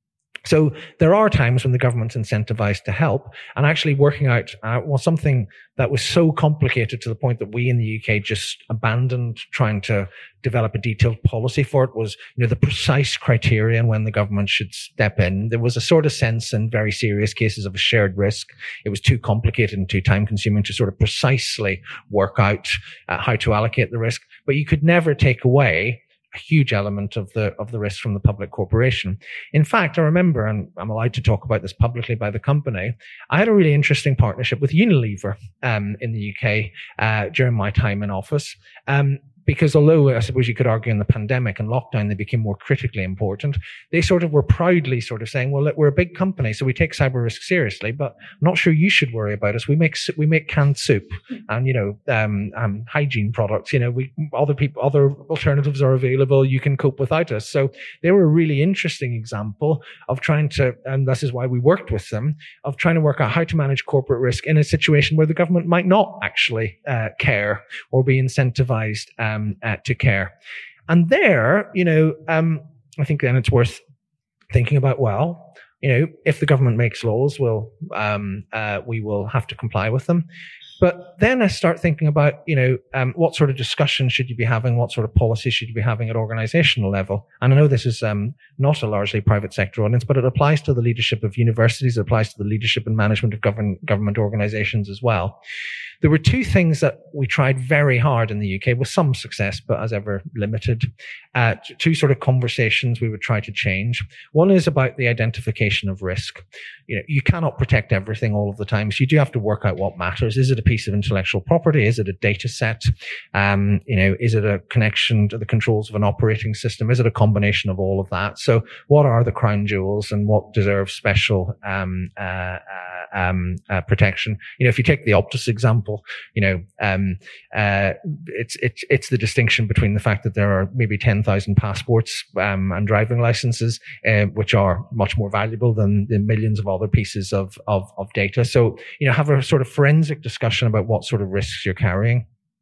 So there are times when the government's incentivized to help, and actually working out uh, well, something that was so complicated to the point that we in the U K just abandoned trying to develop a detailed policy for it was, you know, the precise criterion when the government should step in. There was a sort of sense in very serious cases of a shared risk. It was too complicated and too time consuming to sort of precisely work out uh, how to allocate the risk, but you could never take away a huge element of the of the risk from the public corporation. In fact, I remember, and I'm allowed to talk about this publicly by the company, I had a really interesting partnership with Unilever um, in the U K uh, during my time in office. Um, Because although I suppose you could argue in the pandemic and lockdown, they became more critically important, they sort of were proudly sort of saying, well, look, we're a big company, so we take cyber risk seriously, but I'm not sure you should worry about us. We make, we make canned soup and, you know, um, um, hygiene products, you know, we, other people, other alternatives are available. You can cope without us. So they were a really interesting example of trying to, and this is why we worked with them, of trying to work out how to manage corporate risk in a situation where the government might not actually uh, care or be incentivized um, Um, uh, to care. And there, you know, um, I think then it's worth thinking about, well, you know, if the government makes laws, we'll, um, uh, we will have to comply with them. But then I start thinking about, you know, um, what sort of discussion should you be having? What sort of policy should you be having at organizational level? And I know this is um, not a largely private sector audience, but it applies to the leadership of universities. It applies to the leadership and management of government, government organizations as well. There were two things that we tried very hard in the U K with some success, but as ever limited. Uh, two sort of conversations we would try to change. One is about the identification of risk. You know, you cannot protect everything all of the time, so you do have to work out what matters. Is it a piece of intellectual property? Is it a data set? Um, you know, is it a connection to the controls of an operating system? Is it a combination of all of that? So what are the crown jewels and what deserves special um, uh, uh, um, uh, protection? You know, if you take the Optus example, you know, um, uh, it's, it's, it's the distinction between the fact that there are maybe ten thousand passports, um, and driving licenses, uh, which are much more valuable than the millions of other pieces of, of, of data. So, you know, have a sort of forensic discussion about what sort of risks you're carrying.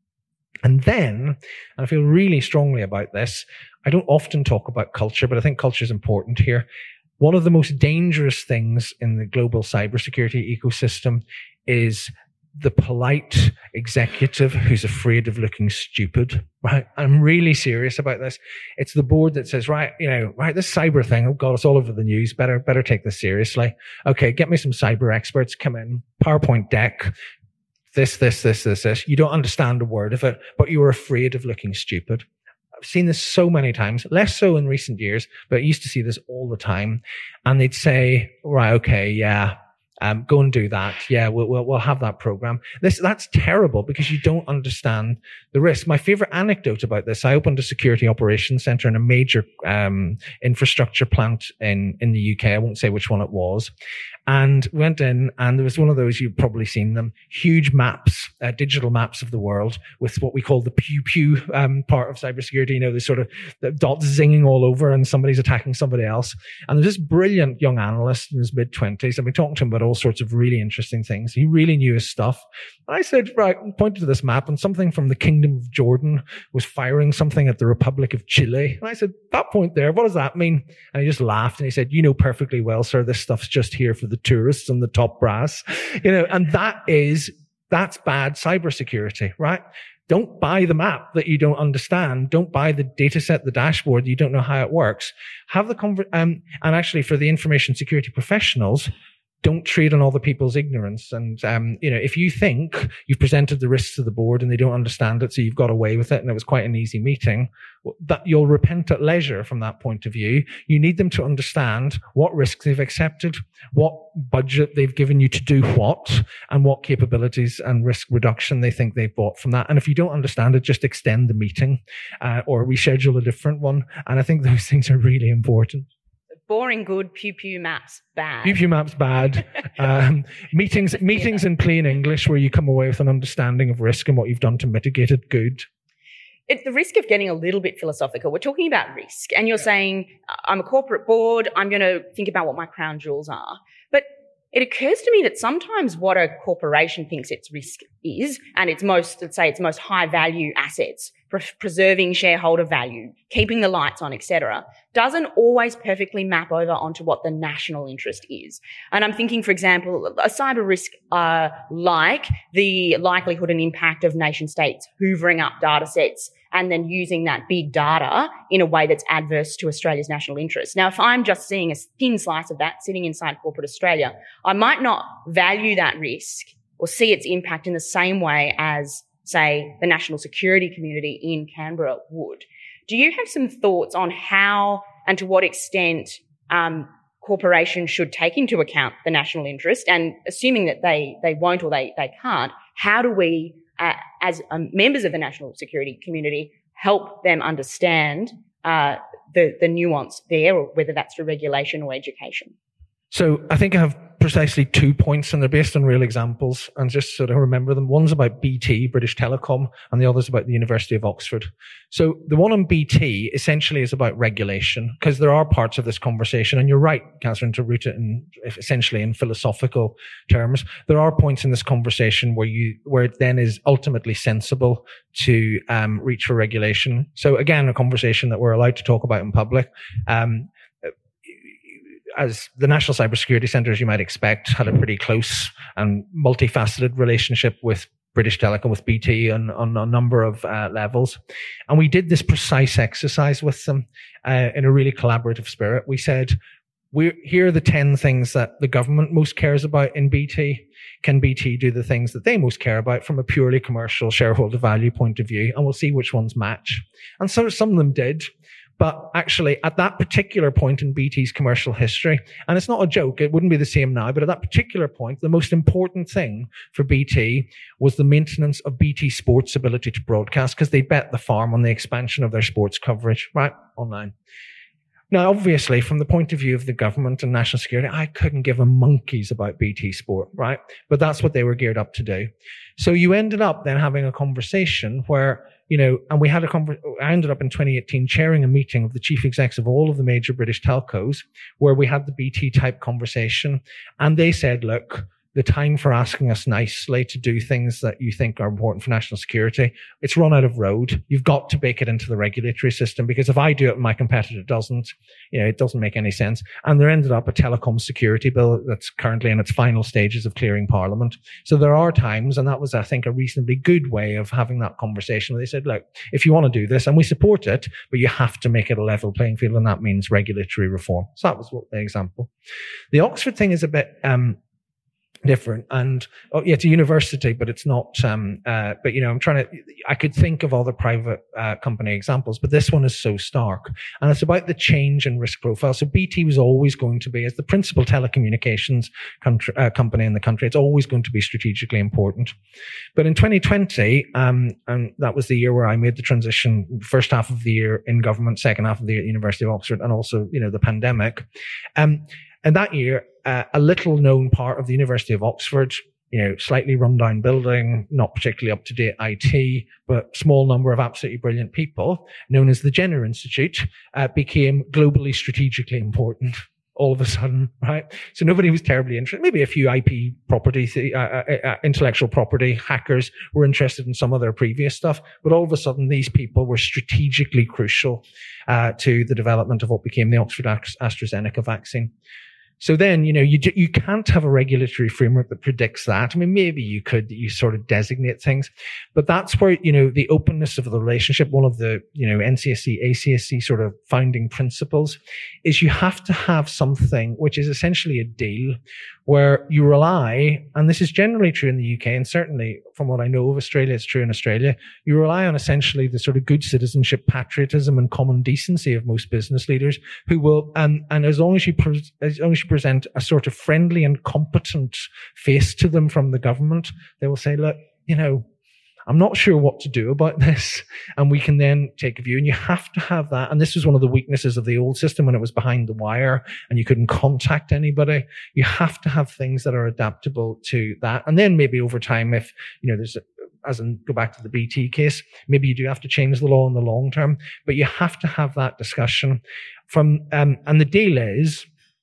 And then, and I feel really strongly about this, I don't often talk about culture, but I think culture is important here. One of the most dangerous things in the global cybersecurity ecosystem is the polite executive who's afraid of looking stupid, right? I'm really serious about this. It's the board that says, right, you know, right, this cyber thing, oh God, it's all over the news. Better, better take this seriously. Okay, get me some cyber experts, come in, PowerPoint deck, this, this, this, this, this. You don't understand a word of it, but you're afraid of looking stupid. I've seen this so many times, less so in recent years, but I used to see this all the time. And they'd say, right, okay, yeah, um, go and do that. Yeah, we'll, we'll, we'll have that program. This, that's terrible because you don't understand the risk. My favorite anecdote about this, I opened a security operations center in a major, um, infrastructure plant in, in the U K. I won't say which one it was. And went in, and there was one of those, you've probably seen them, huge maps, uh, digital maps of the world with what we call the pew pew um, part of cybersecurity. You know, the sort of the dots zinging all over and somebody's attacking somebody else. And there's this brilliant young analyst in his mid-twenties. I've been talking to him about all sorts of really interesting things. He really knew his stuff. I said, right, pointed to this map, and something from the Kingdom of Jordan was firing something at the Republic of Chile. And I said, that point there, what does that mean? And he just laughed and he said, you know perfectly well, sir, this stuff's just here for the tourists and the top brass, you know, and that is, that's bad cybersecurity, right? Don't buy the map that you don't understand. Don't buy the data set, the dashboard. You don't know how it works. Have the conver- um, and actually for the information security professionals, don't treat on other people's ignorance. And, um, you know, if you think you've presented the risks to the board and they don't understand it, so you've got away with it and it was quite an easy meeting, that you'll repent at leisure from that point of view. You need them to understand what risks they've accepted, what budget they've given you to do what, and what capabilities and risk reduction they think they've bought from that. And if you don't understand it, just extend the meeting, uh, or reschedule a different one. And I think those things are really important. Boring good, pew pew maps bad. Pew pew maps bad. Um, meetings, meetings in plain English where you come away with an understanding of risk and what you've done to mitigate it. Good. At the risk of getting a little bit philosophical, we're talking about risk, and you're saying, I'm a corporate board, I'm going to think about what my crown jewels are. But it occurs to me that sometimes what a corporation thinks its risk is, and its most, let's say, its most high value assets, pre- preserving shareholder value, keeping the lights on, et cetera, doesn't always perfectly map over onto what the national interest is. And I'm thinking, for example, a cyber risk uh, like the likelihood and impact of nation states hoovering up data sets and then using that big data in a way that's adverse to Australia's national interest. Now, if I'm just seeing a thin slice of that sitting inside corporate Australia, I might not value that risk or see its impact in the same way as, say, the national security community in Canberra would. Do you have some thoughts on how and to what extent um, corporations should take into account the national interest? And assuming that they, they won't or they, they can't, how do we, uh, as um, members of the national security community, help them understand uh, the, the nuance there, or whether that's through regulation or education? So I think I have precisely two points, and they're based on real examples, and just sort of remember them. One's about B T, British Telecom, and the other's about the University of Oxford. So the one on B T essentially is about regulation, because there are parts of this conversation, and you're right, Catherine, to root it in essentially in philosophical terms. There are points in this conversation where you, where it then is ultimately sensible to um, reach for regulation. So again, a conversation that we're allowed to talk about in public. Um, As the National Cybersecurity Centre, as you might expect, had a pretty close and multifaceted relationship with British Telecom, with B T on, on a number of uh, levels. And we did this precise exercise with them uh, in a really collaborative spirit. We said, we're, here are the ten things that the government most cares about in B T. Can B T do the things that they most care about from a purely commercial shareholder value point of view? And we'll see which ones match. And so some of them did. But actually, at that particular point in B T's commercial history, and it's not a joke, it wouldn't be the same now, but at that particular point, the most important thing for B T was the maintenance of B T Sport's ability to broadcast, because they bet the farm on the expansion of their sports coverage, right, online. Now, obviously, from the point of view of the government and national security, I couldn't give a monkeys about B T Sport, right? But that's what they were geared up to do. So you ended up then having a conversation where, you know, and we had a conver- I ended up in twenty eighteen chairing a meeting of the chief execs of all of the major British telcos, where we had the B T type conversation. And they said, look, the time for asking us nicely to do things that you think are important for national security, it's run out of road. You've got to bake it into the regulatory system, because if I do it and my competitor doesn't, you know, it doesn't make any sense. And there ended up a telecom security bill that's currently in its final stages of clearing Parliament. So there are times, and that was, I think, a reasonably good way of having that conversation, where they said, look, if you want to do this, and we support it, but you have to make it a level playing field, and that means regulatory reform. So that was what the example. The Oxford thing is a bit, um, different. And oh, yeah, it's a university, but it's not, um, uh, but you know, I'm trying to, I could think of other private uh, company examples, but this one is so stark. And it's about the change in risk profile. So B T was always going to be, as the principal telecommunications country, uh, company in the country, it's always going to be strategically important. But in twenty twenty, um, and that was the year where I made the transition, first half of the year in government, second half of the year at the University of Oxford, and also, you know, the pandemic. Um, and that year, Uh, a little known part of the University of Oxford, you know, slightly rundown building, not particularly up to date I T, but small number of absolutely brilliant people, known as the Jenner Institute, uh, became globally strategically important all of a sudden, right? So nobody was terribly interested. Maybe a few I P property, uh, uh, uh, intellectual property hackers were interested in some of their previous stuff, but all of a sudden these people were strategically crucial uh, to the development of what became the Oxford AstraZeneca vaccine. So then, you know, you you can't have a regulatory framework that predicts that. I mean, maybe you could, you sort of designate things, but that's where, you know, the openness of the relationship, one of the, you know, N C S C, A C S C sort of founding principles is you have to have something which is essentially a deal where you rely, and this is generally true in the U K, and certainly from what I know of Australia, it's true in Australia, you rely on essentially the sort of good citizenship, patriotism, and common decency of most business leaders who will, and, and as long as you, pre- as long as you present a sort of friendly and competent face to them from the government, they will say, look, you know, I'm not sure what to do about this. And we can then take a view, and you have to have that. And this was one of the weaknesses of the old system when it was behind the wire and you couldn't contact anybody. You have to have things that are adaptable to that. And then maybe over time, if, you know, there's a, as in go back to the B T case, maybe you do have to change the law in the long term, but you have to have that discussion from, um, and the deal is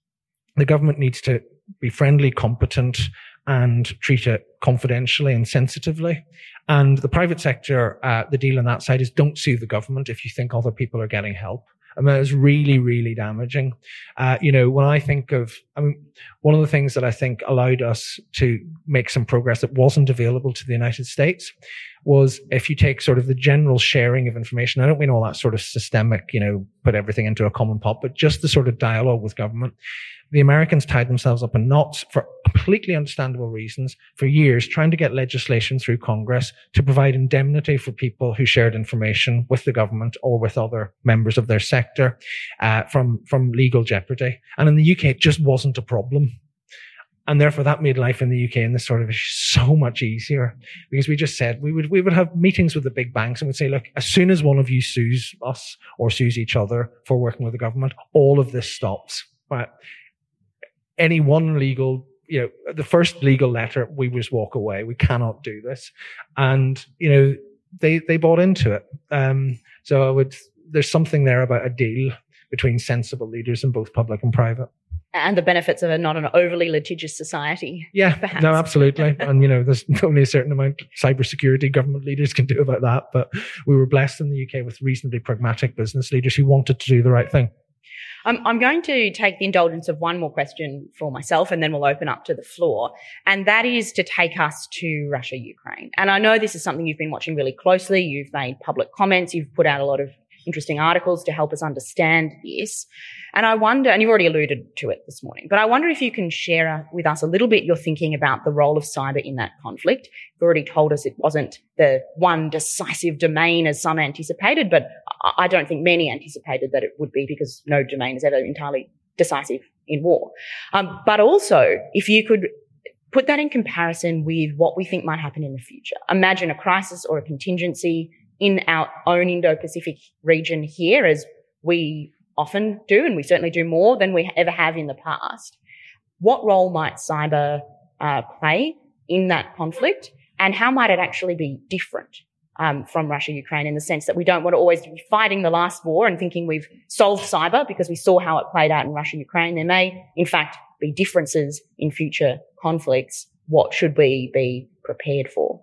the government needs to be friendly, competent, and treat it confidentially and sensitively. And the private sector, uh, the deal on that side is don't sue the government if you think other people are getting help. I mean, it's really, really damaging. Uh, you know, when I think of, I mean, one of the things that I think allowed us to make some progress that wasn't available to the United States was if you take sort of the general sharing of information, I don't mean all that sort of systemic, you know, put everything into a common pot, but just the sort of dialogue with government. The Americans tied themselves up in knots for completely understandable reasons for years, trying to get legislation through Congress to provide indemnity for people who shared information with the government or with other members of their sector uh, from, from legal jeopardy. And in the U K, it just wasn't a problem. And therefore that made life in the U K in this sort of issue so much easier because we just said we would, we would have meetings with the big banks and would say, look, as soon as one of you sues us or sues each other for working with the government, all of this stops. Right? Any one legal, you know, the first legal letter, we just walk away. We cannot do this. And, you know, they, they bought into it. Um, so I would, there's something there about a deal between sensible leaders in both public and private. And the benefits of a not an overly litigious society. Yeah, perhaps. No, absolutely. And, you know, there's only a certain amount cybersecurity government leaders can do about that. But we were blessed in the U K with reasonably pragmatic business leaders who wanted to do the right thing. I'm, I'm going to take the indulgence of one more question for myself and then we'll open up to the floor. And that is to take us to Russia, Ukraine. And I know this is something you've been watching really closely. You've made public comments. You've put out a lot of interesting articles to help us understand this. And I wonder, and you've already alluded to it this morning, but I wonder if you can share with us a little bit your thinking about the role of cyber in that conflict. You've already told us it wasn't the one decisive domain as some anticipated, but I don't think many anticipated that it would be because no domain is ever entirely decisive in war. Um, but also, if you could put that in comparison with what we think might happen in the future. Imagine a crisis or a contingency in our own Indo-Pacific region here, as we often do, and we certainly do more than we ever have in the past. What role might cyber uh, play in that conflict, and how might it actually be different um, from Russia-Ukraine in the sense that we don't want to always be fighting the last war and thinking we've solved cyber because we saw how it played out in Russia-Ukraine. There may, in fact, be differences in future conflicts. What should we be prepared for?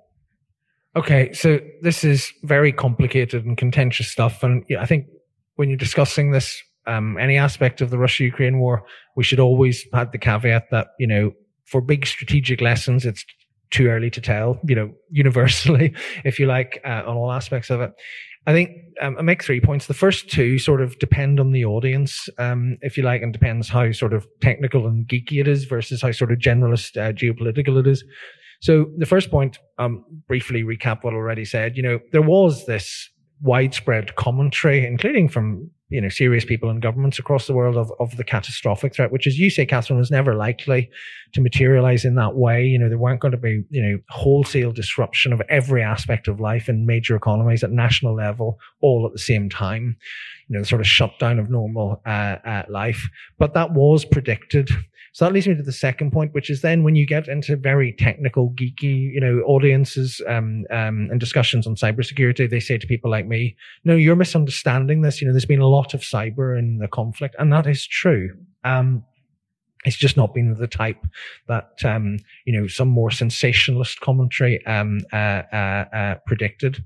Okay, so this is very complicated and contentious stuff. And yeah, I think when you're discussing this, um, any aspect of the Russia-Ukraine war, we should always add the caveat that, you know, for big strategic lessons, it's too early to tell, you know, universally, if you like, uh, on all aspects of it. I think um, I make three points. The first two sort of depend on the audience, um, if you like, and depends how sort of technical and geeky it is versus how sort of generalist uh, geopolitical it is. So the first point, um, briefly recap what I already said. You know, there was this widespread commentary, including from, you know, serious people in governments across the world of, of the catastrophic threat, which, as you say, Catherine, was never likely to materialize in that way. You know, there weren't going to be, you know, wholesale disruption of every aspect of life in major economies at national level all at the same time, you know, the sort of shutdown of normal uh, uh, life. But that was predicted. So that leads me to the second point, which is then when you get into very technical, geeky, you know, audiences um, um, and discussions on cybersecurity, they say to people like me, no, you're misunderstanding this. You know, there's been a lot of cyber in the conflict, and that is true. Um, It's just not been the type that, um, you know, some more sensationalist commentary um, uh, uh, uh, predicted.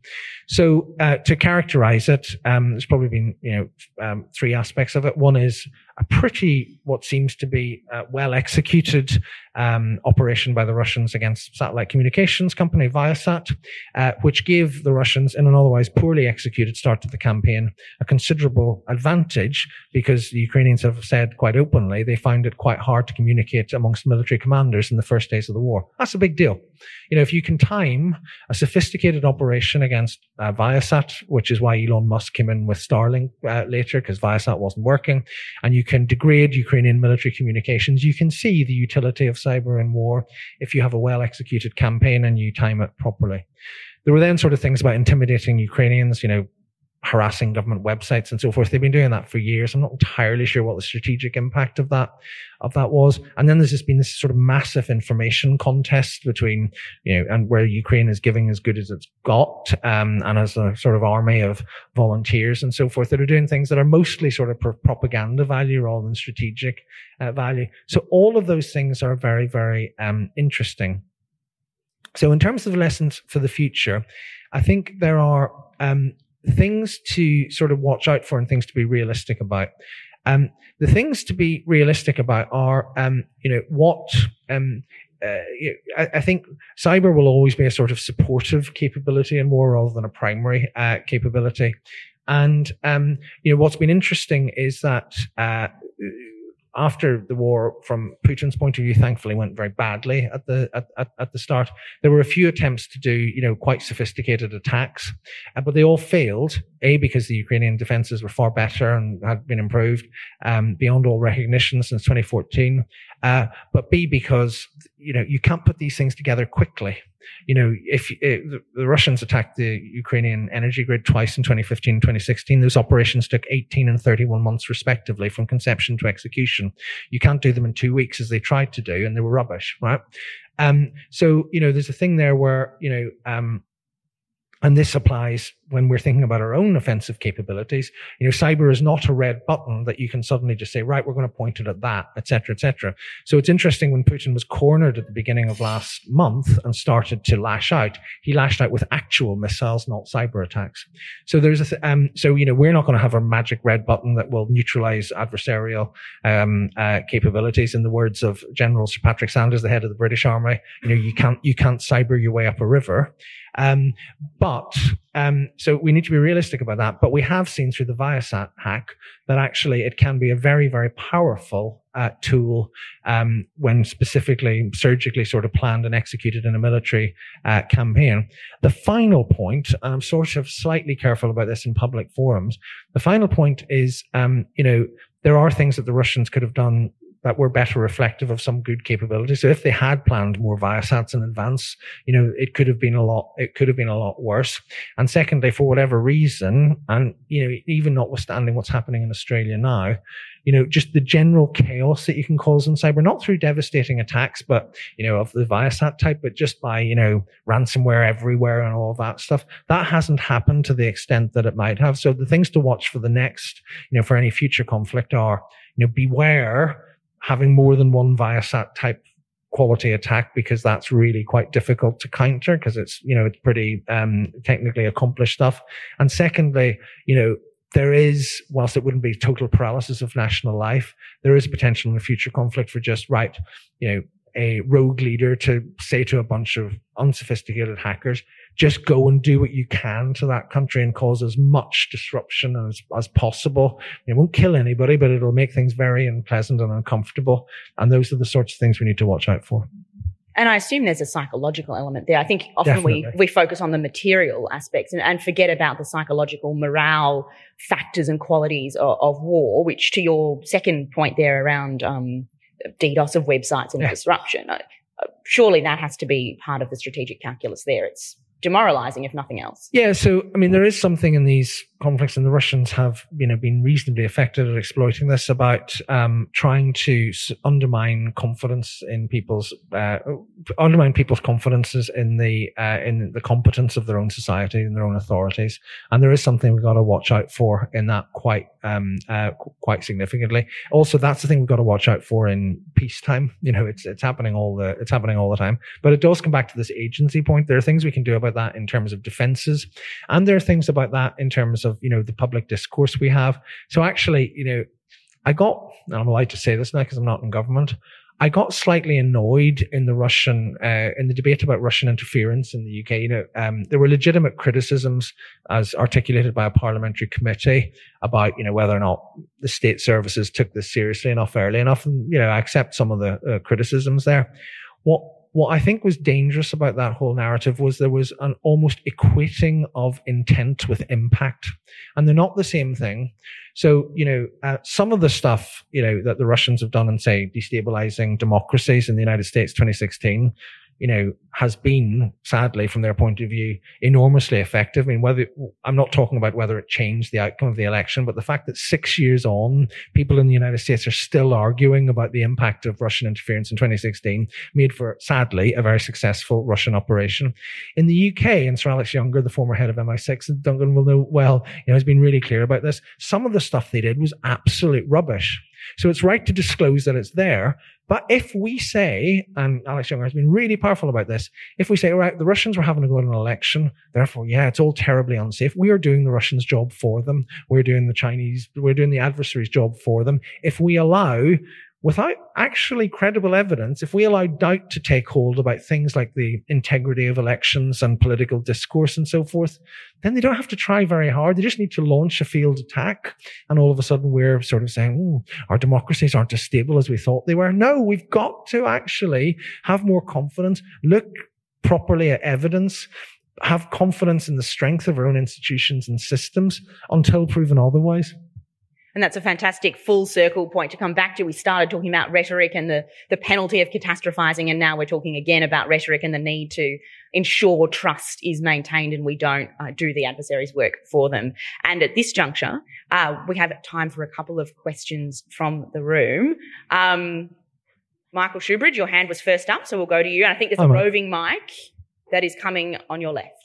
So uh, to characterize it, um, there's probably been, you know, um, three aspects of it. One is a pretty, what seems to be a well-executed um, operation by the Russians against satellite communications company Viasat, uh, which gave the Russians, in an otherwise poorly executed start to the campaign, a considerable advantage, because the Ukrainians have said quite openly they found it quite hard to communicate amongst military commanders in the first days of the war. That's a big deal. You know, if you can time a sophisticated operation against uh, Viasat, which is why Elon Musk came in with Starlink uh, later, because Viasat wasn't working, and you can degrade Ukrainian military communications, you can see the utility of cyber in war if you have a well-executed campaign and you time it properly. There were then sort of things about intimidating Ukrainians, you know, harassing government websites and so forth. They've been doing that for years. I'm not entirely sure what the strategic impact of that of that was. And then there's just been this sort of massive information contest between, you know, and where Ukraine is giving as good as it's got, um, and as a sort of army of volunteers and so forth that are doing things that are mostly sort of propaganda value rather than strategic uh, value. So all of those things are very, very um, interesting. So in terms of lessons for the future, I think there are um, things to sort of watch out for and things to be realistic about. Um, the things to be realistic about are, um, you know, what, um, uh, I, I think cyber will always be a sort of supportive capability and more rather than a primary uh, capability. And, um, you know, what's been interesting is that, uh, after the war, from Putin's point of view, thankfully went very badly at the at, at, at the start. There were a few attempts to do, you know, quite sophisticated attacks, uh, but they all failed. A, because the Ukrainian defenses were far better and had been improved um, beyond all recognition since twenty fourteen. Uh, but B, because, you know, you can't put these things together quickly. You know, if uh, the Russians attacked the Ukrainian energy grid twice in twenty fifteen and twenty sixteen, those operations took eighteen and thirty-one months respectively from conception to execution. You can't do them in two weeks as they tried to do, and they were rubbish, right? Um, so, you know, there's a thing there where, you know, um, and this applies when we're thinking about our own offensive capabilities. You know, cyber is not a red button that you can suddenly just say, right, we're going to point it at that, et cetera, et cetera. So it's interesting, when Putin was cornered at the beginning of last month and started to lash out, he lashed out with actual missiles, not cyber attacks. So there's a, th- um, so, you know, we're not going to have a magic red button that will neutralize adversarial, um, uh, capabilities. In the words of General Sir Patrick Sanders, the head of the British Army, you know, you can't, you can't cyber your way up a river. Um, but, um, so we need to be realistic about that. But we have seen through the Viasat hack that actually it can be a very, very powerful, uh, tool, um, when specifically surgically sort of planned and executed in a military, uh, campaign. The final point, and I'm sort of slightly careful about this in public forums. The final point is, um, you know, there are things that the Russians could have done that were better reflective of some good capability. So if they had planned more Viasats in advance, you know, it could have been a lot, it could have been a lot worse. And secondly, for whatever reason, and, you know, even notwithstanding what's happening in Australia now, you know, just the general chaos that you can cause in cyber, not through devastating attacks, but, you know, of the Viasat type, but just by, you know, ransomware everywhere and all of that stuff, that hasn't happened to the extent that it might have. So the things to watch for the next, you know, for any future conflict are, you know, beware having more than one Viasat type quality attack, because that's really quite difficult to counter, because it's, you know, it's pretty um, technically accomplished stuff. And secondly, you know, there is, whilst it wouldn't be total paralysis of national life, there is potential in a future conflict for just, right, you know, a rogue leader to say to a bunch of unsophisticated hackers, just go and do what you can to that country and cause as much disruption as, as possible. It won't kill anybody, but it'll make things very unpleasant and uncomfortable. And those are the sorts of things we need to watch out for. And I assume there's a psychological element there. I think often we, we focus on the material aspects and, and forget about the psychological morale factors and qualities of, of war, which to your second point there around um, DDoS of websites and yeah. disruption, uh, surely that has to be part of the strategic calculus there. It's demoralizing, if nothing else. Yeah, so, I mean, there is something in these conflicts, and the Russians have, you know, been reasonably effective at exploiting this, about um, trying to undermine confidence in people's, uh, undermine people's confidences in the, uh, in the competence of their own society and their own authorities. And there is something we've got to watch out for in that quite, um, uh, quite significantly. Also, that's the thing we've got to watch out for in peacetime. You know, it's, it's happening all the, it's happening all the time. But it does come back to this agency point. There are things we can do about that in terms of defenses, and there are things about that in terms of, you know, the public discourse we have. So actually, you know, I got, and I'm allowed to say this now because I'm not in government, I got slightly annoyed in the Russian, uh, in the debate about Russian interference in the U K. You know, um, there were legitimate criticisms as articulated by a parliamentary committee about, you know, whether or not the state services took this seriously enough, early enough. And, you know, I accept some of the uh, criticisms there. What, What I think was dangerous about that whole narrative was there was an almost equating of intent with impact, and they're not the same thing. So, you know, uh, some of the stuff, you know, that the Russians have done in, say, destabilizing democracies in the United States twenty sixteen, you know, has been, sadly, from their point of view, enormously effective. I mean, whether, I'm not talking about whether it changed the outcome of the election, but the fact that six years on, people in the United States are still arguing about the impact of Russian interference in twenty sixteen made for, sadly, a very successful Russian operation. In the U K, and Sir Alex Younger, the former head of M I six, and Duncan will know well, you know, has been really clear about this. Some of the stuff they did was absolute rubbish. So it's right to disclose that it's there. But if we say, and Alex Younger has been really powerful about this, if we say, all right, the Russians were having to go to an election, therefore, yeah, it's all terribly unsafe. We are doing the Russians' job for them. We're doing the Chinese, we're doing the adversaries' job for them. If we allow, without actually credible evidence, if we allow doubt to take hold about things like the integrity of elections and political discourse and so forth, then they don't have to try very hard. They just need to launch a field attack. And all of a sudden we're sort of saying, oh, our democracies aren't as stable as we thought they were. No, we've got to actually have more confidence, look properly at evidence, have confidence in the strength of our own institutions and systems until proven otherwise. And that's a fantastic full circle point to come back to. We started talking about rhetoric and the, the penalty of catastrophizing, and now we're talking again about rhetoric and the need to ensure trust is maintained and we don't uh, do the adversaries' work for them. And at this juncture, uh, we have time for a couple of questions from the room. Um, Michael Shoebridge, your hand was first up, so we'll go to you. And I think there's a oh, roving mic that is coming on your left.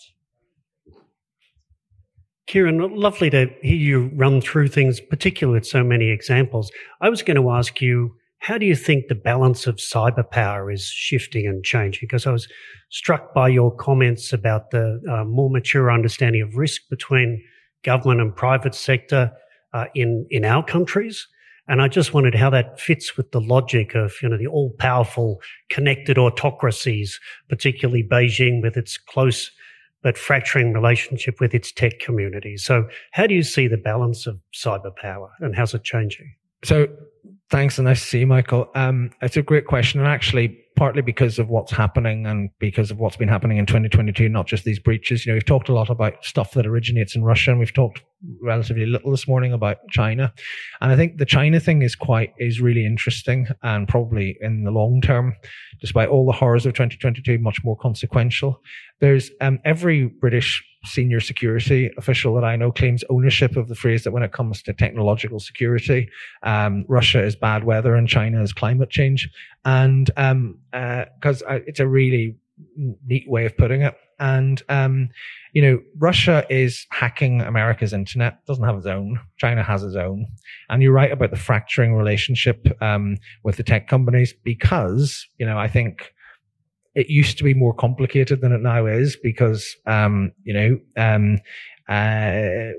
Kieran, lovely to hear you run through things, particularly with so many examples. I was going to ask you, how do you think the balance of cyber power is shifting and changing? Because I was struck by your comments about the uh, more mature understanding of risk between government and private sector uh, in, in our countries. And I just wondered how that fits with the logic of, you know, the all-powerful connected autocracies, particularly Beijing with its close but fracturing relationship with its tech community. So how do you see the balance of cyber power and how's it changing? So thanks, and nice to see you, Michael. Um, it's a great question, and actually partly because of what's happening and because of what's been happening in twenty twenty-two, not just these breaches. You know, we've talked a lot about stuff that originates in Russia, and we've talked relatively little this morning about China. And I think the China thing is quite, is really interesting, and probably in the long term, despite all the horrors of twenty twenty-two, much more consequential. There's um, every British senior security official that I know claims ownership of the phrase that when it comes to technological security, um, Russia is bad weather and China is climate change. And um, uh, because it's a really neat way of putting it. And, um, you know, Russia is hacking America's internet, doesn't have its own. China has its own. And you're right about the fracturing relationship um, with the tech companies because, you know, I think it used to be more complicated than it now is because, um, you know, um, uh,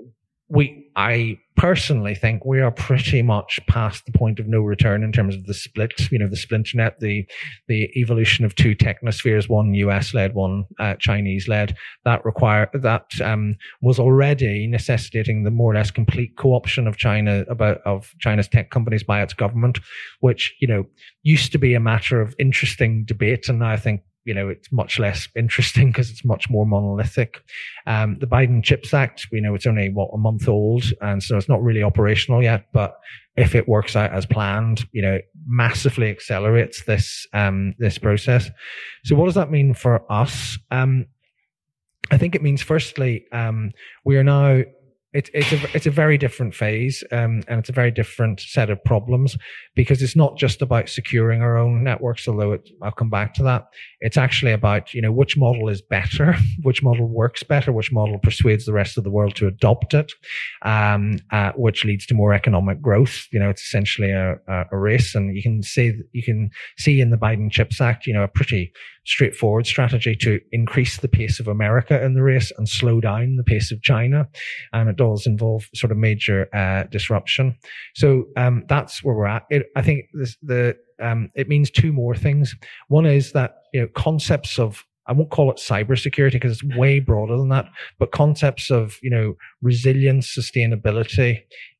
we, I personally think we are pretty much past the point of no return in terms of the split, you know, the splinternet, the, the evolution of two technospheres, one U S led, one uh, Chinese led, that require, that, um, was already necessitating the more or less complete co-option of China about, of China's tech companies by its government, which, you know, used to be a matter of interesting debate. And now I think, you know, it's much less interesting because it's much more monolithic. Um, the Biden CHIPS Act, we know it's only, what, a month old, and so it's not really operational yet, but if it works out as planned, you know, it massively accelerates this, um, this process. So what does that mean for us? Um, I think it means, firstly, um, we are now, It's it's a it's a very different phase, um, and it's a very different set of problems, because it's not just about securing our own networks. Although it, I'll come back to that. It's actually about, you know, which model is better, which model works better, which model persuades the rest of the world to adopt it, um, uh, which leads to more economic growth. You know, it's essentially a, a, a race, and you can see you can see in the Biden CHIPS Act, you know, a pretty straightforward strategy to increase the pace of America in the race and slow down the pace of China, and it does involve sort of major uh, disruption. So um, that's where we're at. It, I think this, the um, it means two more things. One is that, you know, concepts of, I won't call it cybersecurity because it's way broader than that, but concepts of, you know, resilience, sustainability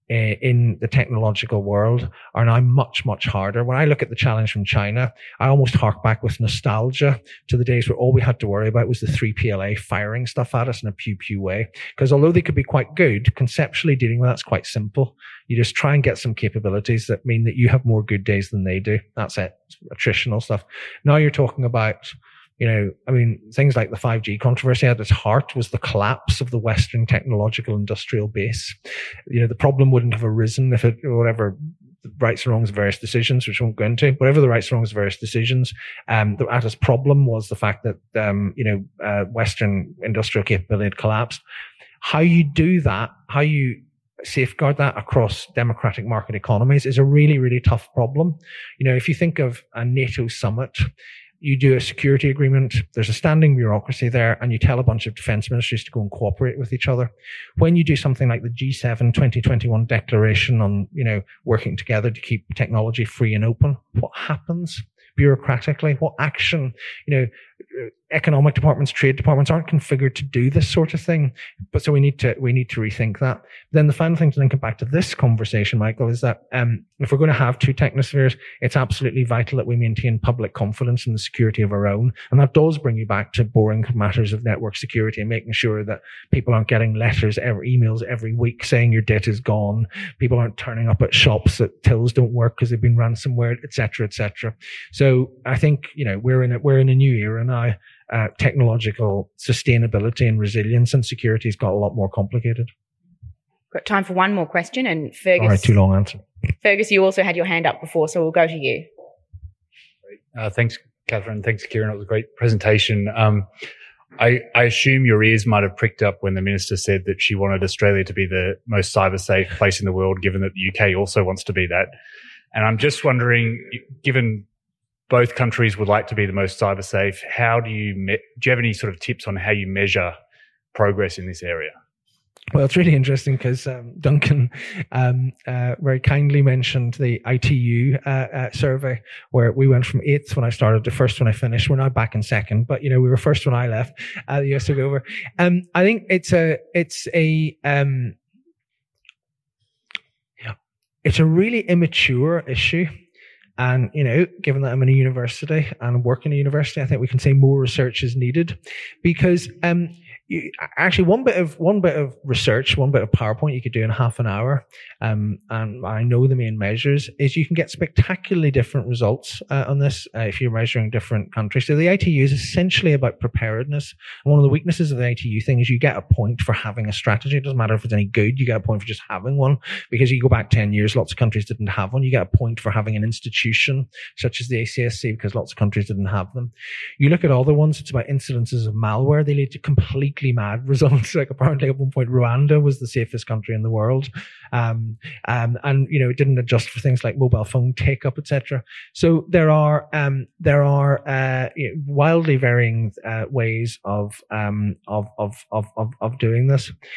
in the technological world are now much, much harder. When I look at the challenge from China, I almost hark back with nostalgia to the days where all we had to worry about was the three P L A firing stuff at us in a pew-pew way. Because although they could be quite good, conceptually dealing with that's quite simple. You just try and get some capabilities that mean that you have more good days than they do. That's it. Attritional stuff. Now you're talking about, you know, I mean, things like the five G controversy at its heart was the collapse of the Western technological industrial base. You know, the problem wouldn't have arisen if it, whatever the rights and wrongs of various decisions, which I won't go into, whatever the rights and wrongs of various decisions, um, the, at its problem was the fact that, um, you know, uh, Western industrial capability had collapsed. How you do that, how you safeguard that across democratic market economies is a really, really tough problem. You know, if you think of a NATO summit, you do a security agreement, there's a standing bureaucracy there, and you tell a bunch of defense ministries to go and cooperate with each other. When you do something like the G seven twenty twenty-one declaration on, you know, working together to keep technology free and open, what happens bureaucratically? What action, you know, economic departments, trade departments aren't configured to do this sort of thing. But so we need to, we need to rethink that. Then the final thing to link it back to this conversation, Michael, is that, um, if we're going to have two technospheres, it's absolutely vital that we maintain public confidence in the security of our own. And that does bring you back to boring matters of network security and making sure that people aren't getting letters, every, emails every week saying your data is gone. People aren't turning up at shops that tills don't work because they've been ransomware, et cetera, et cetera. So I think, you know, we're in a, we're in a new era now. Uh, technological sustainability and resilience and security has got a lot more complicated. Got time for one more question, and Fergus. All right, too long answer. Fergus, you also had your hand up before, so we'll go to you. Uh, thanks, Catherine. Thanks, Kieran. It was a great presentation. Um, I, I assume your ears might have pricked up when the minister said that she wanted Australia to be the most cyber safe place in the world, given that the U K also wants to be that. And I'm just wondering, given both countries would like to be the most cyber safe, how do you, me- do you have any sort of tips on how you measure progress in this area? Well, it's really interesting because um, Duncan um, uh, very kindly mentioned the I T U uh, uh, survey, where we went from eighth when I started to first when I finished. We're now back in second, but you know we were first when I left. Uh, the U S took over. Um, I think it's a it's a um, it's a really immature issue. And, you know, given that I'm in a university and work in a university, I think we can say more research is needed because, um, you, actually one bit of, one bit of research, one bit of PowerPoint you could do in half an hour. Um, and I know the main measures is you can get spectacularly different results uh, on this uh, if you're measuring different countries. So the I T U is essentially about preparedness. And one of the weaknesses of the I T U thing is you get a point for having a strategy. It doesn't matter if it's any good. You get a point for just having one because you go back ten years, lots of countries didn't have one. You get a point for having an institution such as the A C S C because lots of countries didn't have them. You look at other ones, it's about incidences of malware. They lead to completely mad results. Like apparently at one point, Rwanda was the safest country in the world. Um, um, and, you know, it didn't adjust for things like mobile phone take up, et cetera. So there are, um, there are, uh, you know, wildly varying, uh, ways of, um, of, of, of, of, of doing this.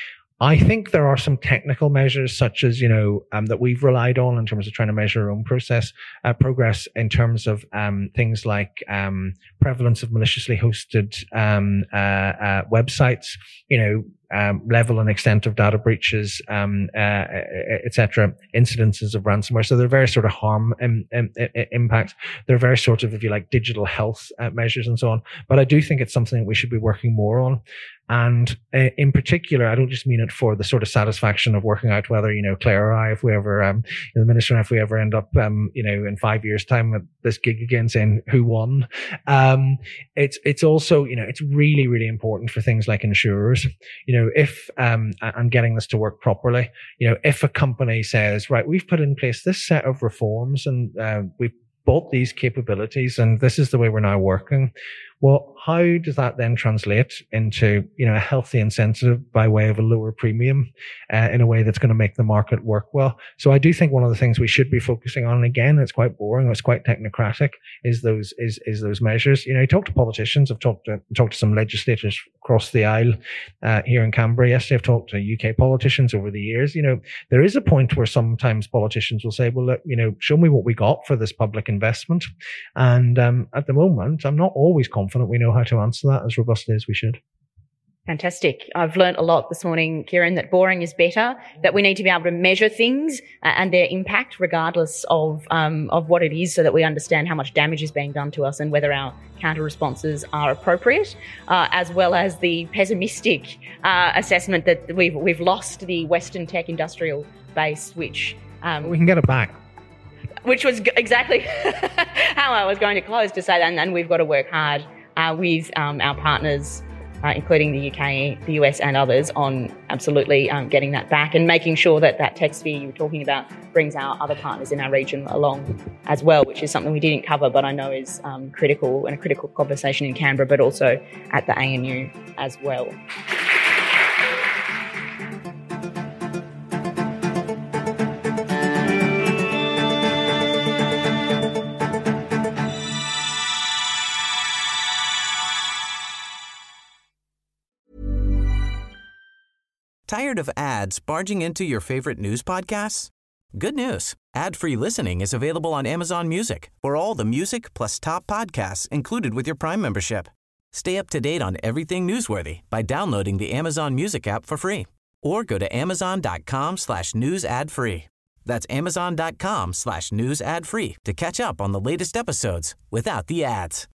I think there are some technical measures, such as, you know, um, that we've relied on in terms of trying to measure our own process, uh, progress in terms of um, things like um, prevalence of maliciously hosted um, uh, uh, websites, you know, Um, level and extent of data breaches, um, uh, et cetera, incidences of ransomware. So there are various sort of harm um, um, impacts. There are various sort of, if you like, digital health uh, measures and so on. But I do think it's something that we should be working more on. And uh, in particular, I don't just mean it for the sort of satisfaction of working out whether, you know, Claire or I, if we ever, um, you know, the minister, if we ever end up, um, you know, in five years' time at this gig again saying who won. Um, it's, it's also, you know, it's really, really important for things like insurers. You know, if, um, I'm getting this to work properly, you know, if a company says, right, we've put in place this set of reforms and, uh, we've bought these capabilities and this is the way we're now working. Well, how does that then translate into, you know, a healthy incentive by way of a lower premium uh, in a way that's going to make the market work well? So I do think one of the things we should be focusing on, and again, it's quite boring, it's quite technocratic, is those is is those measures. You know, you talk to politicians. I've talked to talked to some legislators across the aisle uh, here in Canberra yesterday. I've talked to U K politicians over the years. You know, there is a point where sometimes politicians will say, "Well, look, you know, show me what we got for this public investment." And um, at the moment, I'm not always confident we know how to answer that as robustly as we should. Fantastic. I've learned a lot this morning, Kieran, that boring is better, that we need to be able to measure things uh, and their impact regardless of um, of what it is so that we understand how much damage is being done to us and whether our counter responses are appropriate, uh, as well as the pessimistic uh, assessment that we've, we've lost the Western tech industrial base, which... Um, we can get it back. Which was exactly how I was going to close, to say that, and, and we've got to work hard uh, with um, our partners, uh, including the U K, the U S and others, on absolutely um, getting that back and making sure that that tech sphere you were talking about brings our other partners in our region along as well, which is something we didn't cover but I know is um, critical and a critical conversation in Canberra, but also at the A N U as well. Tired of ads barging into your favorite news podcasts? Good news. Ad-free listening is available on Amazon Music for all the music plus top podcasts included with your Prime membership. Stay up to date on everything newsworthy by downloading the Amazon Music app for free or go to amazon.com slash news ad free. That's amazon.com slash news ad free to catch up on the latest episodes without the ads.